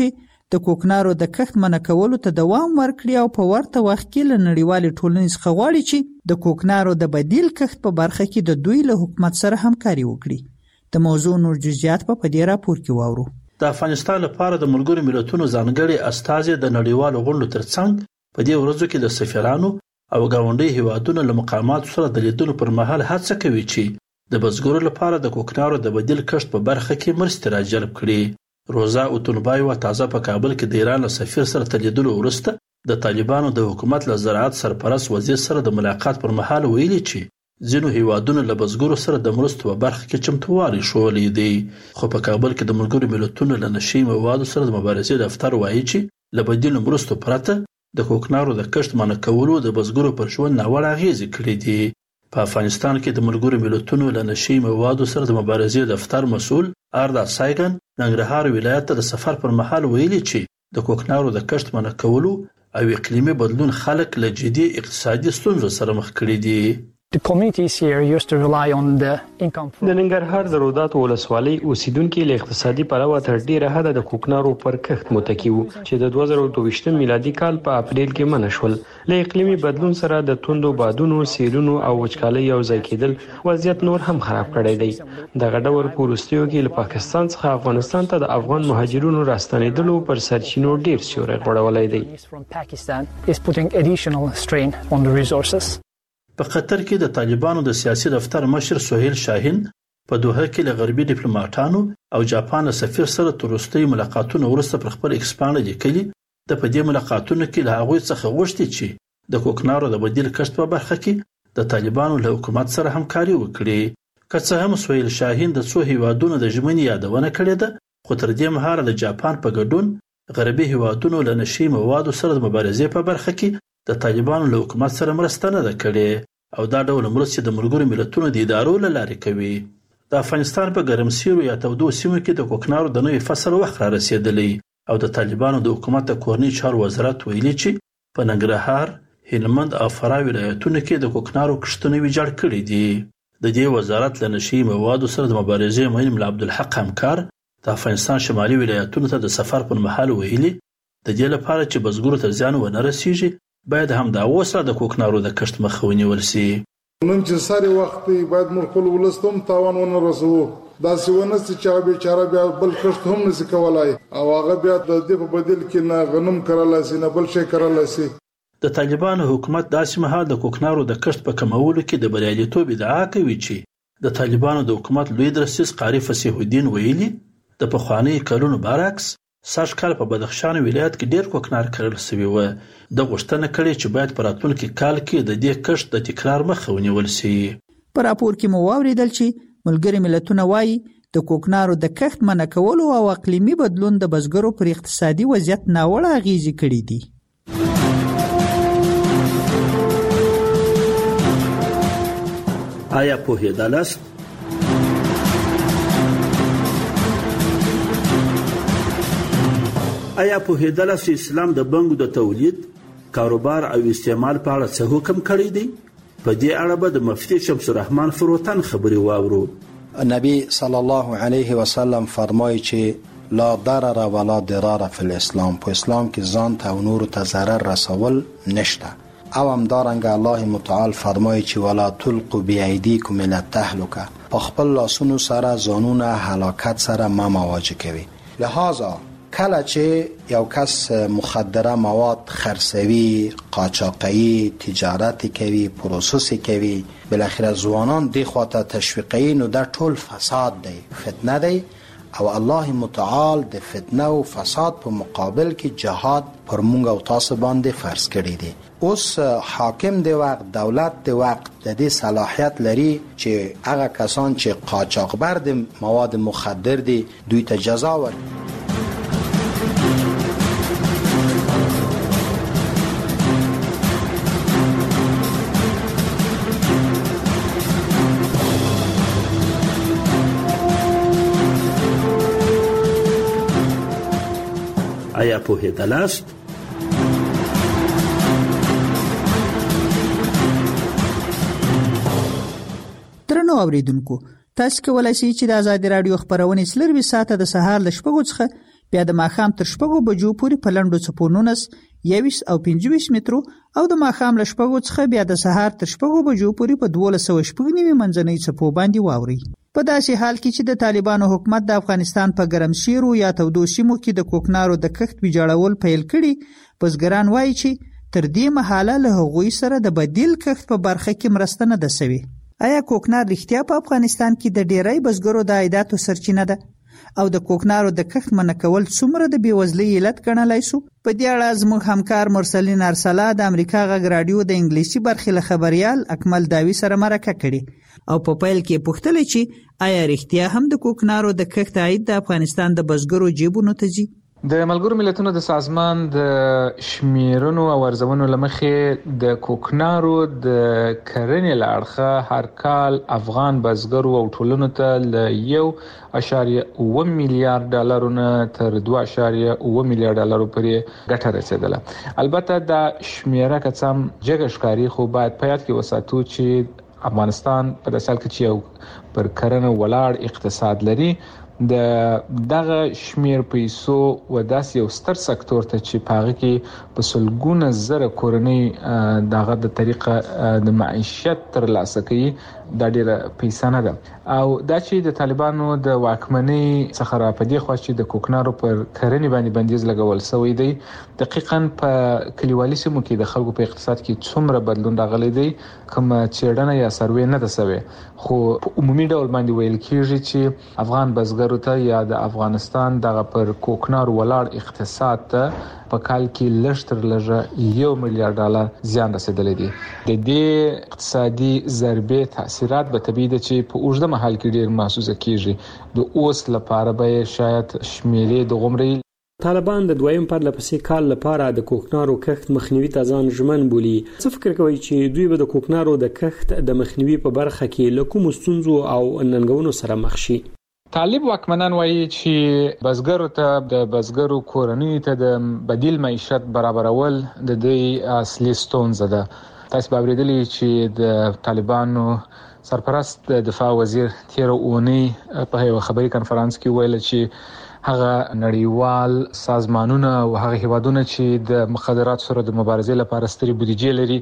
د کوکنارو د کښت منع کولو ته دوام ورکړي او په ورته وخت کې له نړیوالې ټولنې څخه غواړي چې د کوکنارو د بدیل کښت په برخه کې د دوی له حکومت سره همکاري وکړي. د موضوع نور جزئیات په دې راپور کې واورو. د افغانستان لپاره د ملګرو ملتونو ځانګړي استازي د نړیوالو غونډو ترڅنګ په دې ورځو کې د سفیرانو او ګاونډي هیوادونو له مقاماتو سره د لیدلو پر مهال هڅه کوي چې د بزګرو لپاره د کوکنارو د بدیل کښت په برخه کې مرستې راجلب کړي. روزا اوتونبایوا تازه په کابل کې د ایران له سفیر سره تلیدلو وروسته د طالبانو د حکومت له زراعت سرپرست وزیر سره د ملاقات پر مهال ویلي چې ځینو هیوادونو له بزګرو سره د مرستو په برخه کې چمتووالی ښوولی دی. خو په کابل کې د ملګرو ملتونو له نشي موادو سره د مبارزې دفتر وایي چې له بدیلو مرستو پرته د کوکنارو د کښت منع کولو د بزګرو پر ژوند ناوړه اغېزې کړې دي. په افغانستان کې د ملګرو ملتونو له نشي موادو سره د مبارزې دفتر مسؤل آردا سایګن ننګرهار ولایت ته د سفر پر مهال ویلي چې د کوکنارو د کښت منع کولو او اقلیمي بدلون خلک له جدي اقتصادي ستونزو سره مخ کړي دي. The communities here used to rely on the income. د ننګرهار د رودات ولسوالۍ اوسیدونکو له اقتصادي پلوه تر ډیره حده د کوکنارو پر کښت متکی وو چې د 2022 میلادي کال په اپریل کې منع شول. له اقلیمي بدلون سره د توندو بادونو، سیلونو او وچکالۍ یو ځای کېدل وضعیت نور هم خراب کړی دی. دغه ډول په وروستیو کې له پاکستان څخه افغانستان ته د افغان مهاجرونو راستنېدلو پر سرچینو ډیر سیوری غوړولی دی. Pakistan is putting additional strain on the resources. په قطر کې د طالبانو د سیاسي دفتر مشر سهیل شاهین په دوحه کې له غربي ډیپلوماټانو او جاپان سفیر سره تر وروستي ملاقاتونو وروسته پر خپل ایکسپانډ لیکلي د په دې ملاقاتونو کې له هغوی څخه غوښتي چې د کوکنارو د بدیل کښت په برخه کې د طالبانو له حکومت سره همکاري وکړي. که څه هم سهیل شاهین د څو هیوادونو د ژمنې یادونه کړې ده، خو تر دې مهاله د جاپان په ګډون غربي هیوادونو له نشي موادو سره د مبارزې په برخه کې د طالبانو له حکومت سره مرسته نه ده کړې او دا ډول مرستې د ملګرو ملتونو د ادارو له لارې کوي. د افغانستان په ګرمسیرو یا تودو سیمو کې د کوکنارو د نوي فصل وخت را رسیدلی او د طالبانو د حکومت د کورني چارو وزارت ویلي چې په ننګرهار، هلمند او فراه ولایتونو کې د کوکنارو کښتونه ویجاړ کړي دي. د دې وزارت له نشي موادو سره د مبارزې معین ملا عبدالحق همکار د افغانستان شمالي ولایتونو ته د سفر پر مهال ویلي د دې لپاره چې بزګرو ته زیان ونه رسیږي باید هم دا وسره د کوکنارو د کښت مخه ونیول شي. نن چې ساري وخت باید موږ خپل ولستم تاوان ونه رسوو. دا سونه چې بیچاره بیا بل کښت هم نشي کولای او هغه بیا د دې په بدیل کې نه غنم کرلای شي نه بل شي کرلای شي. د طالبانو حکومت داسې مهال د کوکنارو د کښت په کمولو کې د بریالیتوب ادعا کوي چې د طالبانو د حکومت لوی درسیز قاری فصیح الدین ویلي د پخواني کلونو برعکس سږ کال په بدخشان ولایت کې ډیر کوکنار کرل شوی و. د غوښتنه کړې چې باید په راتلونکي کال کې د دې کښت د تکرار مخه ونیول شي. په راپور کې مو واوریدل چې ملګري ملتونه وایي د کوکنارو د کښت منع کولو او اقلیمي بدلون د بزګرو پر اقتصادي وضعیت ناوړه اغیزې کړې دي. آیا پوهېدلاست چې اسلام د بنګو د تولید، کاروبار او استعمال په اړه څه حکم کړی دی؟ په دې اړه به د مفتي شمس الرحمن فروتن خبري واورو. نبی صلی الله علیه و سلم فرمایي چې لا ضرر ولا ضرار فی الاسلام، په اسلام کې ځان ته او نور ته ضرر رسول نشته. او هم دارنګ الله متعال فرمایي چې ولا تلقوا بأیدیکم الی التهلکه، په خپل لاسونو سره ځانونه هلاکت سره مواجه کوي. لہذا کله چې یو کس مخدره مواد خرڅوي، قاچاقي، تجارت کوي، پروسس کوي، بالاخره ځوانان دی خواته تشویقي، نو دا ټول فساد دی، فتنه دی او الله متعال د فتنه او فساد په مقابل کې جهاد پر مونږ او تاسو باندې فرض کړی دی. اوس حاکم دی وقت، دولت دی وقت د دې صلاحیت لري چې هغه کسان چې قاچاقبر د مواد مخدر دي دوی ته جزا ورکړي. آیا پوهېدلاست؟ درنو اوریدونکو، تاسو کولای شئ چې د آزادي رادیو خبرونه سلروي ساعته د سهار ل 6 څخه بیا د ماښام تر 6 بجو پورې په لنډو څپو 19 21 او 25 مترو او د ماښام له 6 څخه بیا د سهار تر 6 بجو پورې په 1290 منځنۍ څپو باندې واوري. په داسې حال کې چې د طالبانو حکومت د افغانستان په ګرمسیرو یا تودو سیمو کې د کوکنارو د کښت ویجاړول پیل کړي، بزګران وایي چې تر دې مهاله له هغوی سره د بدیل کښت په برخه کې مرسته نه ده سوې. آیا کوکنار رښتیا په افغانستان کې د ډیری بزګرو د عایداتو سرچینه ده او د کوکنارو د کښت منع کول څومره د بېوزلۍ علت ګڼلی سو؟ په دې اړه زموږ همکار مرسلین ارسلا د امریکا غږ راډیو د انګلیسي برخې له خبریال اکمل داوی سره مرکه کړې او په پیل کې پوښتلې چې آیا رښتیا هم د کوکنارو د کښت عاید د افغانستان د بزګرو جیبونو ته ځي؟ د ملګرو ملتونو د سازمان د شمیرونو او ارزونو لمخې د کوکنارو د کرنې له اړخه هر کال افغان بزګرو او ټولنو ته له 1.7 میلیارډ ډالرونو تر 2.7 میلیارډ ډالرو پورې ګټه رسیدله. البته دا شمیره که څه هم جګه ښکاري خو باید په یاد کې وساتو چې افغانستان په داسې حال کې چې یو پر کرنه ولاړ اقتصاد لري، د دغه شمیر پیسو و داسې یو ستر سکتور ته چې په هغه کې په سلګونه زره کورنۍ دغه د طریقه د معیشت ترلاسه کوي، دا ډیره پیسه نه ده. او دا چې د طالبانو د واکمنۍ څخه را پدې خو چې د کوکنارو پر کرنې باندې بندیز لګول شوی دی، دقیقاً په کلیوالي سیمو کې د خلکو په اقتصاد کې څومره بدلون راغلی دی کوم چیرډنه یا سروې نه ده شوی. خو په عمومي ډول باندې ویل کیږي چې افغان بزګرو ته یا د افغانستان دغه پر کوکنارو ولاړ اقتصاد ته په کال کې لږ تر لږه 1 میلیارډ ډالر زیان رسیدلی دی. د دې اقتصادي ضربې تاثیرات به طبیعي ده چې په اوږده مهال کې ډیر محسوسه کیږي. د اوس لپاره به شاید شمیرې د غمرې طالبان د دویم پرلپسې کال لپاره د کوکنارو کښت مخنیوي ته ځان ژمن بولي. څه فکر کوي چې دوی به د کوکنارو د کښت د مخنیوي په برخه کې له کومو ستونزو او ننګونو سره مخ شي؟ طالب واکمنان وایي چې بزګرو ته د بزګرو کورنۍ ته د بدیل معیشت برابرول د دې اصلي ستونزه ده. تاسو به اوریدلی چې د طالبانو سرپرست د دفاع وزیر تیر اونۍ په یو خبري کانفرنس کې ویل چې هغه نړیوال سازمانونه او هغه هیوادونه چې د مخدرات سره د مبارزې لپاره ستري بودیجې لري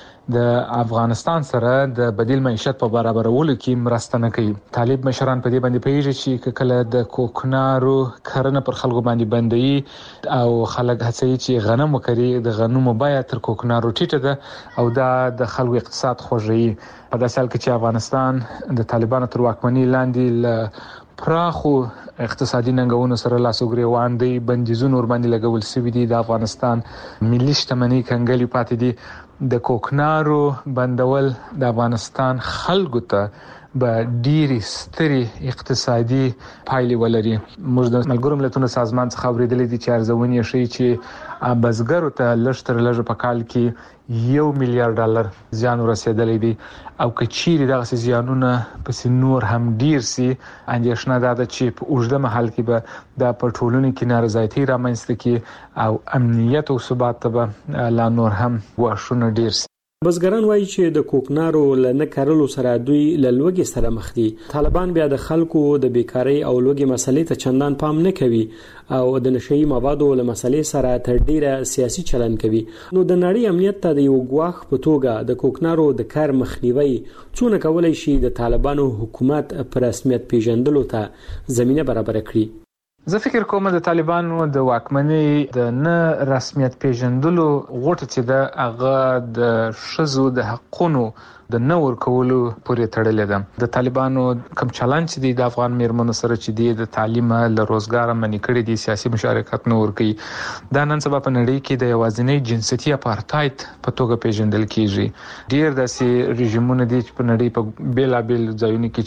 د افغانستان سره د بدیل معیشت په برابرولو کې مرسته نه کوي. طالب مشران په دې باندې پیږي چې کله د کوکنارو کرنه پر خلکو باندې بندي او خلک هڅوي چې غنم وکړي، د غنمو بیه تر کوکنارو ټیټه ده او دا د خلکو اقتصاد خوږوي. په داسې حال کې چې افغانستان د طالبانو تر واکمنۍ لاندې له پراخو اقتصادي ننګونو سره لاسوګریوان دی، بندیزونه ور باندې لګول شوي دي، د افغانستان ملي شتمنۍ کنګلې پاتې دي. د کوکنارو بندول د افغانستان خلکو ته به ډېری ستري اقتصادي پایلې ولري. موږ د ملګرو ملتونو سازمان څخه اوریدلې دي چې ارزونې ښیي چې بزګرو ته لږ تر لږه په کال کې 1 میلیارډ ډالر زیان ورسېدلی دی او که چیرې دغسې زیانونه پسې نور هم ډیر سي، اندېښنه دا ده چې په اوږده مهال کې به دا په ټولنو کې نارضایتي رامنځته کړي او امنیت او ثبات ته به لا نور هم واښونه ډیر سي. بزګران وایي چې د کوکنارو له نه کرلو سره دوی له لوږې سره مخ دي. طالبان بیا د خلکو د بیکارۍ او لوږې مسلې ته چندان پام نه کوي او د نشئی موادو له مسلې سره تر ډیره سیاسي چلن کوي. نو د نړۍ امنیت ته د یو ګواښ په توګه د کوکنارو د کار مخنیوي څونه کولای شي د طالبانو حکومت پر رسمیت پیژندلو ته زمینه برابر کړي؟ زه فکر کوم د طالبانو د واکمنۍ د نه رسمیت پیژندلو غوټه چې د هغه د ښځو د حقونو د نه ورکولو پورې تړلې ده. د طالبانو کوم چلند چې د افغان میرمنو سره چې د تعلیم له روزګار منې کړي دي، سیاسي مشارکت نه ورکوي، دا نن سبا په نړۍ کې د یوازینی جنسیتي اپارتاید په توګه پیژندل کیږي. ډیر داسې رژیمونه دي چې په نړۍ په بیلابل ځایونو کې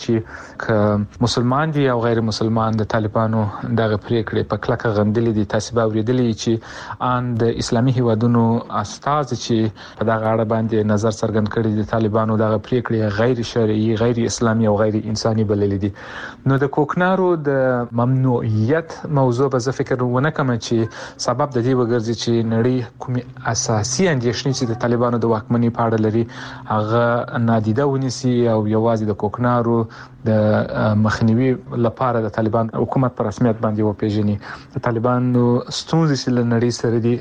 چې مسلمان دي او غیر مسلمان د طالبانو دغه پریکړې په کلکه غندلې دي. تاسو به اوریدلې چې ان د اسلامي هیوادونو استاد چې په دغه اړه باندې نظر څرګند کړی د طالبانو طالبانو دغه پریکړې غیر شرعي، غیر اسلامي او غیر انساني بللې دي. نو د کوکنارو د ممنوعیت موضوع به زه فکر ونه کوم چې سبب د دې وګرځي چې نړۍ کومي اساسي اندېښنې چې د طالبانو د واکمنۍ په اړه لري هغه نادیده ونیسي او یوازې د کوکنارو د مخنیوي لپاره د طالبان حکومت پر رسمیت باندې وپیژني. د طالبانو ستونزې چې له نړۍ سره دي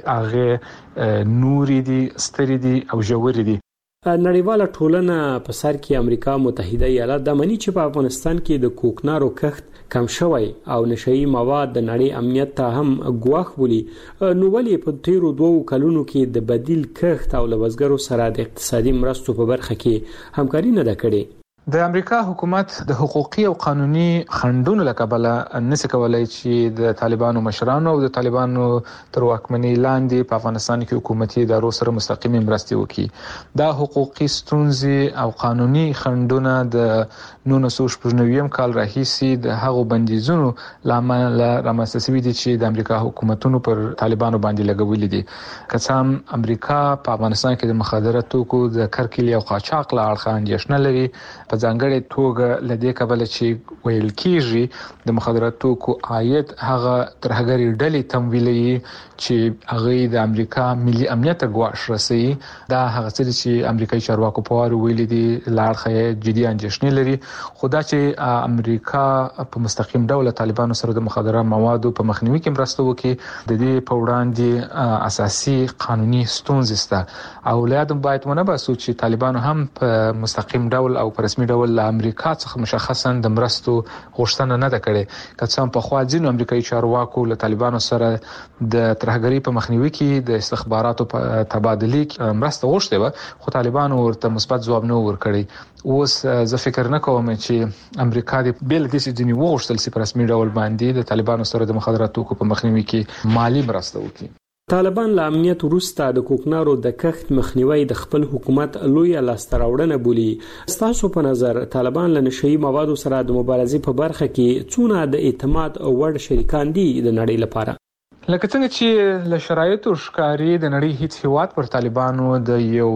هغه نوري دي، ستري دي او ژوري دي. نړیواله ټولنه په سر کې امریکا متحده ایالات د منی چې په افغانستان کې د کوکنارو کښت کم شوی او نشئی مواد د نړۍ امنیت ته هم ګواښ بولي، نو ولې په تیرو 2 کلونو کې د بدیل کښت او لوزګرو سره د اقتصادي مرستو په برخه کې همکاري نه ده کړې؟ د امریکا حکومت د حقوقي او قانوني خنډونو لکبله نشي کولای چې د طالبانو مشرانو او د طالبانو تر واکمنۍ لاندې په افغانستان کې حکومتي ادارو سره مستقیمه مرسته وکړي. دا حقوقي ستونزې او قانوني خنډونه د 1990 کال راهیسي د هغو بندیزونو لامل رامنځته شوي دي چې د امریکا حکومتونو پر طالبانو باندې لګولې دي. کڅام امریکا په افغانستان کې د مخدره توکو د کرکیلې او قاچاق له اړخه اندېښنه لري، په ځانګړې توګه لدې کبله چې ویل کیږي د مخدره توکو عاید هغه ترهګری ډلې تمویلوي چې هغه د امریکا ملي امنیت ګواښ رسوي. دا هغه څه چې امریکایي چارواکو په واره ویلي دي لاړخه جدي اندېښنې لري. خدا چې امریکا په مستقیم ډول طالبانو سره د مخدره موادو په مخنیوي کې مرسته وکړي د دې په وړاندې اساسي قانوني ستونزې شته او لادم باید ونه باسو چې طالبانو هم په مستقیم ډول او په رسمي ډول له امریکا څخه مشخصا د مرستو غوښتنه نه ده کړې. که څه هم په خوا ځینو امریکایي چارواکو له طالبانو سره د ترهګری په مخنیوي کې د استخباراتو په تبادله کې مرسته غوښتې و، خو طالبانو ورته مثبت ځواب نه ورکړي. اوس زه فکر نه کوم چې امریکا د بیل د سيزنی وغوښتل چې په رسمي ډول باندې د طالبانو سره د مخدره توکو په مخنیوي کې مالی مرسته وکړي. طالبان له امنیت وروسته د کوکنارو د کښت مخنیوي د خپل حکومت لوی لاسته راوړنه بولي. ستاسو په نظر طالبان له نشئی موادو سره د مبارزې په برخه کې څونه د اعتماد وړ شریکان دي د نړۍ لپاره؟ لکه څنګه چې له شرایطو ښکاری د نړۍ هیڅ هیواد پر طالبانو د یو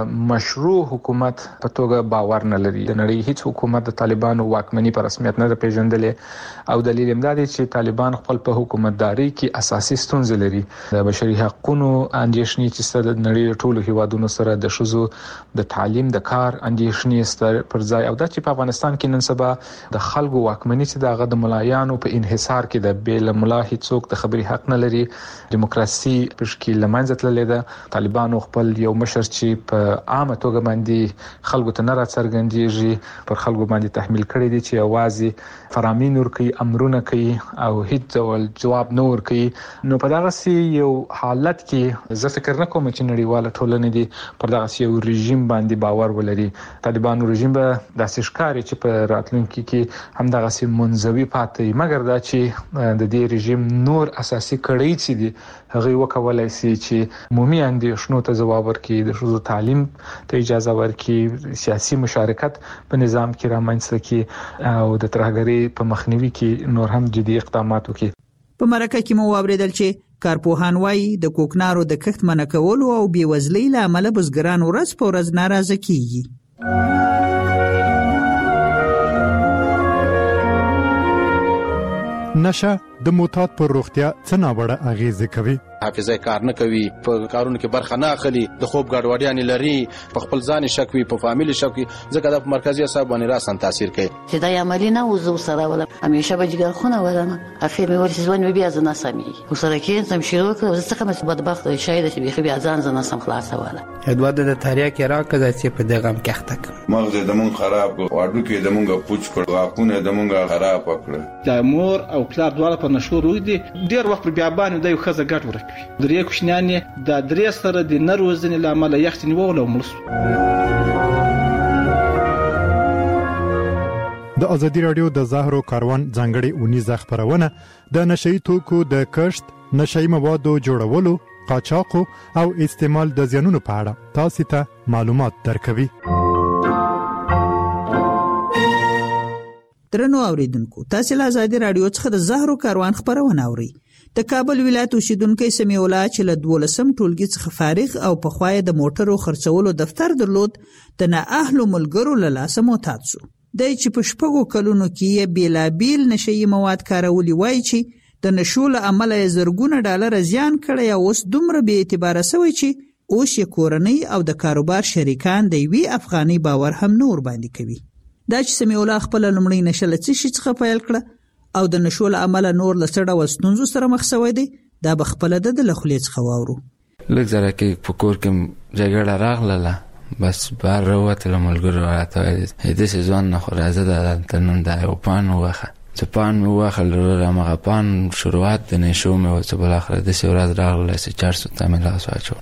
مشروع حکومت په توګه باور نه لري. د نړۍ هیڅ حکومت د طالبانو واکمنۍ په رسمیت نه پیژندلې او دلیل هم دا دی چې طالبان خپل په حکومتداري کې اساسي ستونزې لري. د بشري حقوقو اندېښنې چې د نړۍ ټولو هیوادونو سره د شذو د تعلیم د کار اندېښنې ستر پر ځای او د چې په افغانستان کې نن سبا د خلکو واکمنۍ چې دغه د ملایانو په انحصار کې د بیل ملا هیڅوک د خبري حق نه لري. دیموکراسي په شکل لمنځه تللې ده. طالبانو خپل یو مشر چې په عامه توګه باندې خلکو ته نه راڅرګندېږي پر خلکو باندې تحمیل کړی دي چې اوازې فرامین ورکي، امرونه کوي او هیڅ ډول جواب نه ورکي. نو په دغه سي یو حالت کې زه فکر نه کوم چې نړیواله ټولنه دي پر دغه سي یو رژیم باندې باور ولري. طالبانو رژیم به داسې ښکاري چې په راتلونکي کې هم دغه سي منځوي پاتې، مګر دا چې د دې رژیم نور اساسي کړي چې دي هغه وکولای شي چې عمومي اندېښنو ته ځواب ورکړي، د ښځو تعلیم ته اجازه ورکړي، سیاسي مشارکت په نظام کې رامنځته کړي او د ترهګرۍ په مخنیوي کې نور هم جدي اقدامات وکړي. په مرکه کې مو واوریدل چې کارپوهان وایي د کوکنارو د کښت منع کولو او بېوزلۍ له امله بزګران ورځ په ورځ ناراضه کیږي. نشه د موتات پر روغتیا څه ناوړه اغیزه کوي؟ حافظه کار نه کوي، په کارونو کې برخه نه اخلي، د خوب ګډوډیان لري، په خپل ځان شک وي، په فامیل شک وي، ځکه د مرکزي اعصاب باندې راسن تاثیر کوي. چې دا عملی نه وزو سره ولا همیشه به جګر خونه ولنه اخر مې ورسې ځوان بیا زنه سمي وسره کې سم شروع کړ زه څنګه مې بدبخت شاید چې بیا ځان زنه سم خلاص ولا ادواد د تاریخ کې راکړه چې په دغه کښتک مغز د مون خراب واډو کې د مونږه پوچ کړ واپونه د مونږه خراب کړ. د مور او پلار دواړه په نشو روي دي ډیر وخت بیا باندې د یو خزه ګټ ورکوي. درې کوښنانې د درې سره د نروزنې لامل یختنی وغلو ملس. د ازادي رادیو د زهرو کاروان ځانګړي اونیزه خبرونه د نشئی توکو د کښت، نشئی موادو جوړولو، قاچاق او استعمال د زیانونو په اړه تاسو ته معلومات درکوي. درنو اوریدونکو، تاسو له ازادي رادیو څخه د زهرو کاروان خبرونه اورئ د کابل ولایت اوسیدونکی سمیع الله چې له 12 ټولګي څخه فارغ او په خوا د موټرو خرڅولو دفتر درلود د نااهلو ملګرو له لاسه معتاد شو. دی چې په 6 کلونو کې یې بیلابیل نشهیي مواد کارولي وایي چې د نشو له امله یې زرګونه ډالره زیان کړی او اوس دومره بې اعتباره شوی چې اوس یې کورنۍ او د کاروبار شریکان د یوې افغانۍ باور هم نه ورباندې کوي. دا چې سمیع الله خپله لومړۍ نشه له څه شي څخه پیل کړه او د نشو له امله نور له څه ډول ستونزو سره مخ شوی دی، دا به خپله د له خولې څخه واورو. لږ ځله کې په کور کې جګړه راغله، بس بهر راووتله، ملګرو راته ویل داسې ځوان نه خو راځه دلته نن دا یو پان ووخه. چې پان مې ووخل همغه پان شروعات د نشو مې و چې بالاخره داسې ورځ راغله چې 400 ته مې لاس واچو.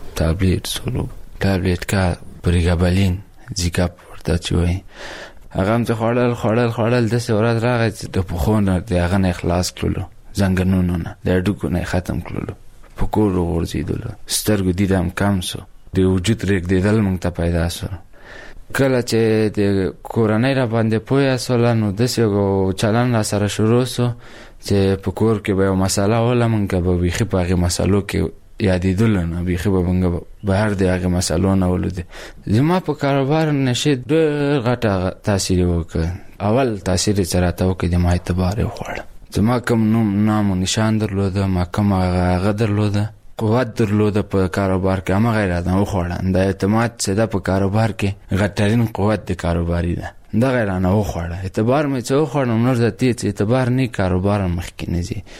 تابلیټ کا پریګابلین زیکاپ ورته چې وایي هغه هم چې خوړل داسې ورځ راغی چې د پښو نه د هغه نه خلاص کړلو، زنګنونو نه د هډوکو نه ختم کړلو، په کور وغورځېدلو، سترګو دید هم کم سو، د وجود رېږدېدل موږ ته پیدا سو. کله چې د کورنۍ را باندې پوه سوله نو داسې یو چلن را سره شروع سو چې په کور کې به یو مسله وله، موږ به بیخي په هغې مسلو کې یادېدلو نه، بیخي به موږ بهر د هغې مسلو نه ولودې. زما په کاروبار نشې ډېر غټه تاثیر یې وکړ. اول تاثیر یې څه راته وکړ، د ما اعتبار یې وخوړه. زما کوم نوم نام و نشان درلوده، ما کوم هغه درلوده، قوت درلوده په کاروبار کې، همغه یې راته وخوړه. د اعتماد چې ده په کاروبار کې غټرین قوت د کاروباري ده، دغه یې رانه وخوړه. اعتبار مې چې وخوړم نور د دې چې اعتبار نه کاروبار مخکې نه ځي.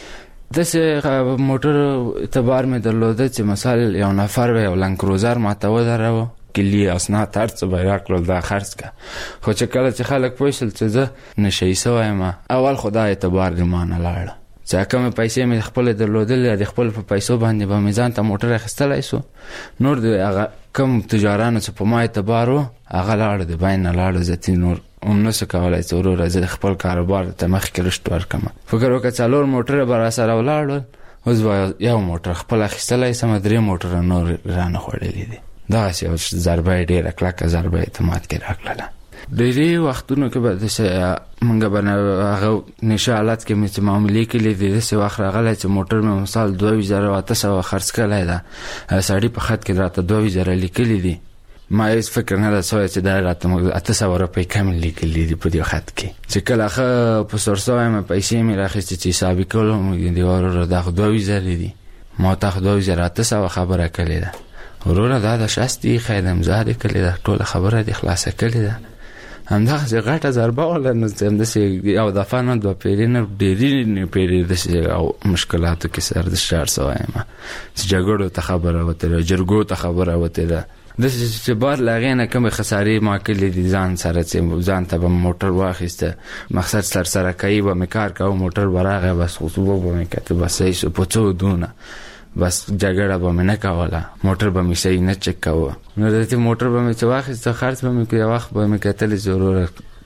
داسې موټر اعتبار مې درلوده چې مثال یو نفر به یو لنګ کروزر ماته ودروه، کلي اسناد هر څه به یې راکړل، دا خرڅ که. خو چې کله چې خلک پوه شول چې زه نشهیي شوی یم، اول خو دا اعتبار د ما نه لاړه. چې کومې پیسې مې خپلې درلودلې، د خپل په پیسو باندې به مې ځان ته موټر اخیستلی سو. نور د هغه کوم تجارانو چې په ما اعتبار و هغه لاړه، د بین نه لاړه. زه نور هم نسو کولی چې وروره زه خپل کاروبار ته مخکې رشد ورکړم. فکر وکړه 4 موټره به راسره ولاړل، اوس به یو موټر خپل اخیستلی سم، 3 موټره نور رانه خوړلي دي. دغسې یو ضربه یې ډېره کلکه ضربه اعتماد کې راکړله. ډېرې وختونو کې به داسې موږ به هغه نشه حالت کې مې چې معاملې کړي دي، داسې وخت راغلی چې موټر مې مثال 28,800 خرڅ کړی ده، سړي په خط کې راته 22,000 لیکلي دي. ما هیڅ فکر نه ده سوی چې دا راته 800 روپۍ کم لیکلي دي په دې خط کې. چې کله ښه په سور سوی مې پیسې مې راخیستې چې حسابي کړلم، د وروره دا خو 22,000 دي، ما ته خو 22,800 خبره کړې ده. وروره دا د شاستي خیر امضا دې کړې ده، ټوله خبره دې خلاصه کړې ده. همدغسې غټه ضربه وله. نو همداسې یو دفعه نه 2 پیرې نه ډېرې پیرې داسې مشکلاتو کې سر د شار سوی یم، چې جګړو ته خبره وتې، جرګو ته خبره وتې ده. داسې چې بار له هغې نه کومې خسارې ما کړلې دي ځان سره، چې ځان ته به موټر واخیسته، مقصد سرسره کوي به مې کار کوه، موټر به راغی، بس خصوبه به مې کته، بس صحیح شو په څو دونه، بس جګړه به مې نه کوله، موټر به مې صحیح نه چک کوه. نو د دې موټر به مې چې واخیسته، خرڅ به مې کړ، وخت به مې کتلې چې وروره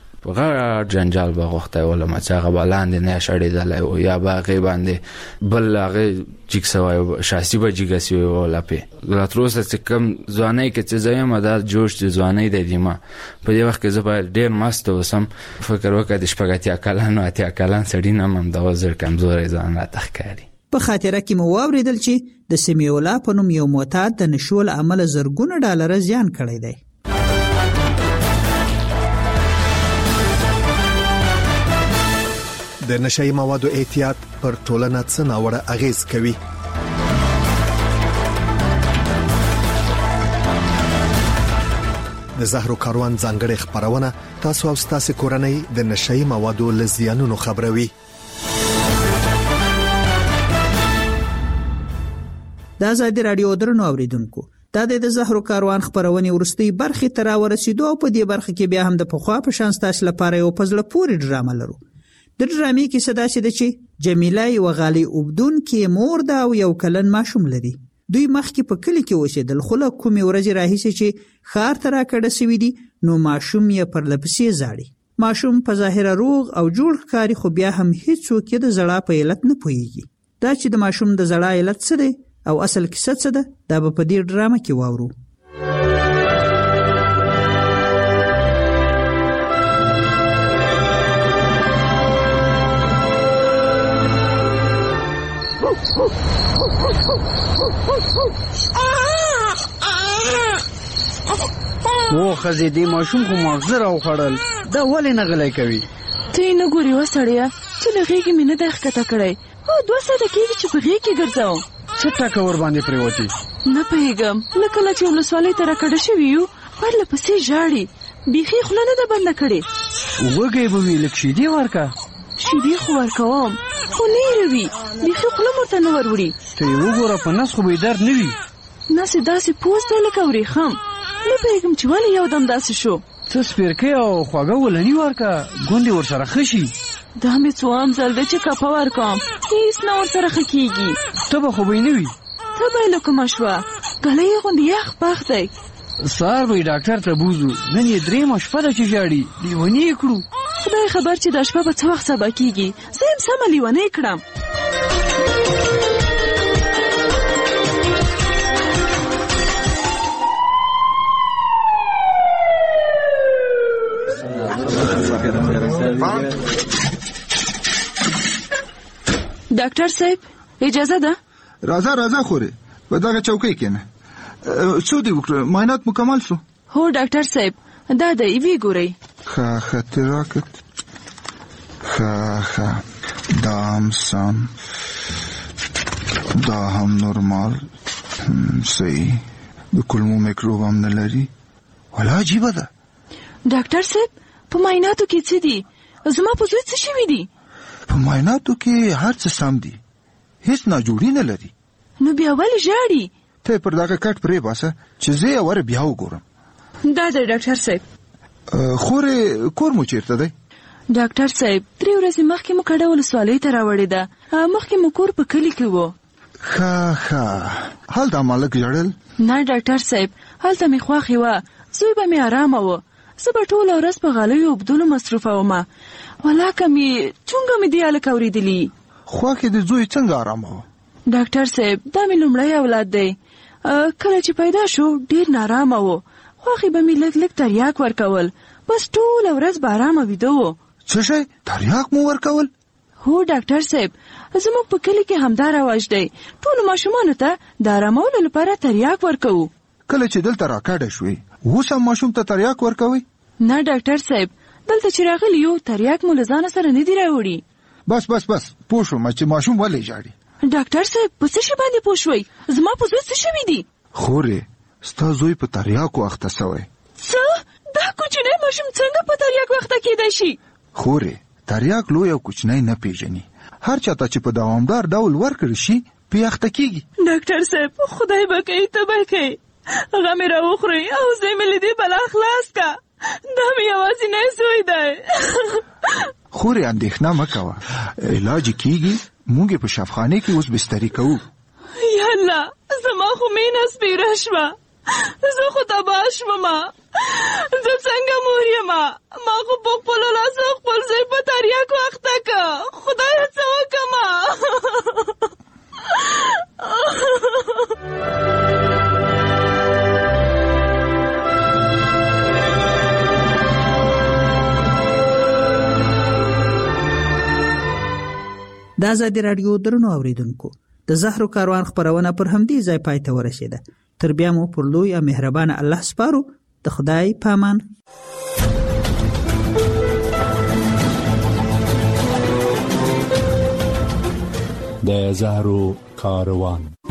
غټ جنجال به غوښتی ولم، چې هغه به لاندې نه شړېدلی و، یا به هغې باندې بل هغې جګ سوی و، شاسي به جګه سوی و لپې. لا تر اوسه چې کوم ځوانۍ کې چې زه یم، دا جوش چې ځوانۍ دی د ما په دې وخت کې زه باید ډېر مست اوسم. فکر وکړه د 80 کلن و 80 کلن سړي نه م همدغه زر کمزوری ځان راته ښکاري. په خاطره کې مو واورېدل چې د سمیع الله په نوم یو معتاد د نشو له امله زرګونه ډالره زیان کړی دی. د نشهیي موادو احتیاط پر ټولنه څه ناوړه اغیز کوي؟ د زهرو کاروان ځانګړې خبرونه تاسو او تاسو کورنۍ د نشهیي موادو له زیانونو خبروي. د آزادي رادیو درنو اوریدونکو، دا د زهرو کاروان خبرونه ورستي برخه تر ورسېدو، او په دې برخه کې بیا هم د پخوا په شان تاسو لپاره یو پزله پوری ډرامه لرو. د ډرامې کې صدا شي چې جمیله یو غالي اوبدون کې مور دا او یو کلن ماشوم لري. دوی مخکې په کلی کې اوسېدل، خو له کومې ورځې راهیسې چې ښار ته راکړه سوي دي، نو ماشوم یې پر لپسې زاړي. ماشوم په ظاهره روغ او جوړ ښکاري، خو بیا هم هیڅوک یې د زړه په علت نه پوهیږي. دا چې د ماشوم د زړه علت څه دی او اصل کیسه څه ده، دا به په دې ډرامه کې واورو. او خزې دې ماشوم خو ماغزه راوخړل دا ولې نه غلی کوي ته یې نه ګورې وسړیه چې له غېږې مې نه دی ښکته کړی او 2 ساعته کېږي چې په غېږ کې ګرځوم څه ټکه ور باندې پرېوتې نه پوهېږم له کله چې ولسوالۍ ته راکډه شوي یو پرله پسې ژاړي بیخي خوله نه ده بنده کړې وږی به وي لږ شیدې ورکه شیدې خو ورکوم خو نه هېروي بیخي خوله م ورته نه ور وړي ته یې وګوره په نس خو به یې درد نه وي نس یې داسې پوس دی لکه ورېښم نه پوهېږم چې ولې یو دم داسې شو څه سپېرکۍ او خوږه ولني ورکه ګوندې ورسره ښه شي دا مې څوام ځل دی چې کپه ورکوم هېڅ نه ورسره ښه کېږي تبه خو به یې نه وي تبه یې له کومه شوه ګله یې غوندې یخ پخ دی سهار به یې ډاکټر ته بوځو نن یې 3 شپه ده چې ژاړي لیوني یې کړو خدای خبر چې دا شپه به څه وخت سبا کېږي زه یم سمه لیونی کړم ډاکټر صاحب اجازه ده راځه خورې په دغه چوکۍ کېنه څو دې وکړه معاینات مکمل شو هو ډاکټر صاحب دا دی وی ګورئ ښه تراکت ښه دا هم سم دا هم نورمال صحیح د کولمو میکروب هم نه لري ولا عجیبه ده ډاکټر صاحب په معایناتو کې څه دي زما په زوی څه شوي دي په معایناتو کې هر څه سم دي هیڅ ناجوړي نه لري نو بیا ولې ژاړي ته پر دغه کټ پرې باسه چې زه یې ور بیا وګورم دا دی ډاکټر صاحب خورې کور مو چیرته دی ډاکټر صاحب 3 ورځې مخکې مو کډه ولسوالۍ ته راوړې ده مخکې مو کور په کلي کې و ښه هلته مالک ژړل نه ډاکټر صاحب هلته مې خوښې وه زوی به مې ارامه و زه به ټوله ورځ په غالیو اوبدلو مصروفه ومه ولاکه مې چونګه مې دې هلک اورېدلي خوښې د زوی څنګه ارامه وه ډاکټر صاحب دا مې لومړی اولاد دی کله چې پیدا شو ډېر نارامه و خوښې به مې لږ تریاک ورکول بس ټوله ورځ به ارامه ویده و څه شی تریاک مو ورکول هو ډاکټر صاحب زموږ په کلي کې همدا رواج دی ټولو ماشومانو ته د ارامولو لپاره تریاک ورکوو کله چې دلته راکډه شوې اوس هم ماشوم ته تریاک ورکوئ نه ډاکټر صاحب دلته چې راغلی یو تریاک مو له ځانه سره نه دی راوړي بس پوه شوم چې ماشوم ولې ژاړي ډاکټر صاحب په څه شي باندې پوه شوئ زما په زوی څه شوي دي خورې ستا زوی په تریاکو اخته سوی څه دا کوچنی ماشوم څنګه په تریاکو اخته کېدای شي خورې تریاک لوی او کوچنی نه پیژني هر چاته چې په دوامدار ډول ورکړي شي پې اخته کېږي ډاکټر صاحب خدای به کوي ته به کوي هغه مې راوخورئ او زه مې له دې بلا خلاص کا دا مې یوازینی زوی دی خورې اندېښنه مه کوه علاج کېږي موږ په شفاخانه کې اوس بستري کوو یا الله زما خو مینه سپیره شوه زه خو تباه شومه زه څنګه مور یم ما خو په خپلو لاسو خپل زوی په تریاکو اخته که خدایه څه وکړمه د آزادي راډیو درنو اوریدونکو د زهرو کاروان خبرونه پر همدې ځای پای ته ورسېده تر بیا مو پر لوی او مهربان الله سپارو د خدای پامان د زهرو کاروان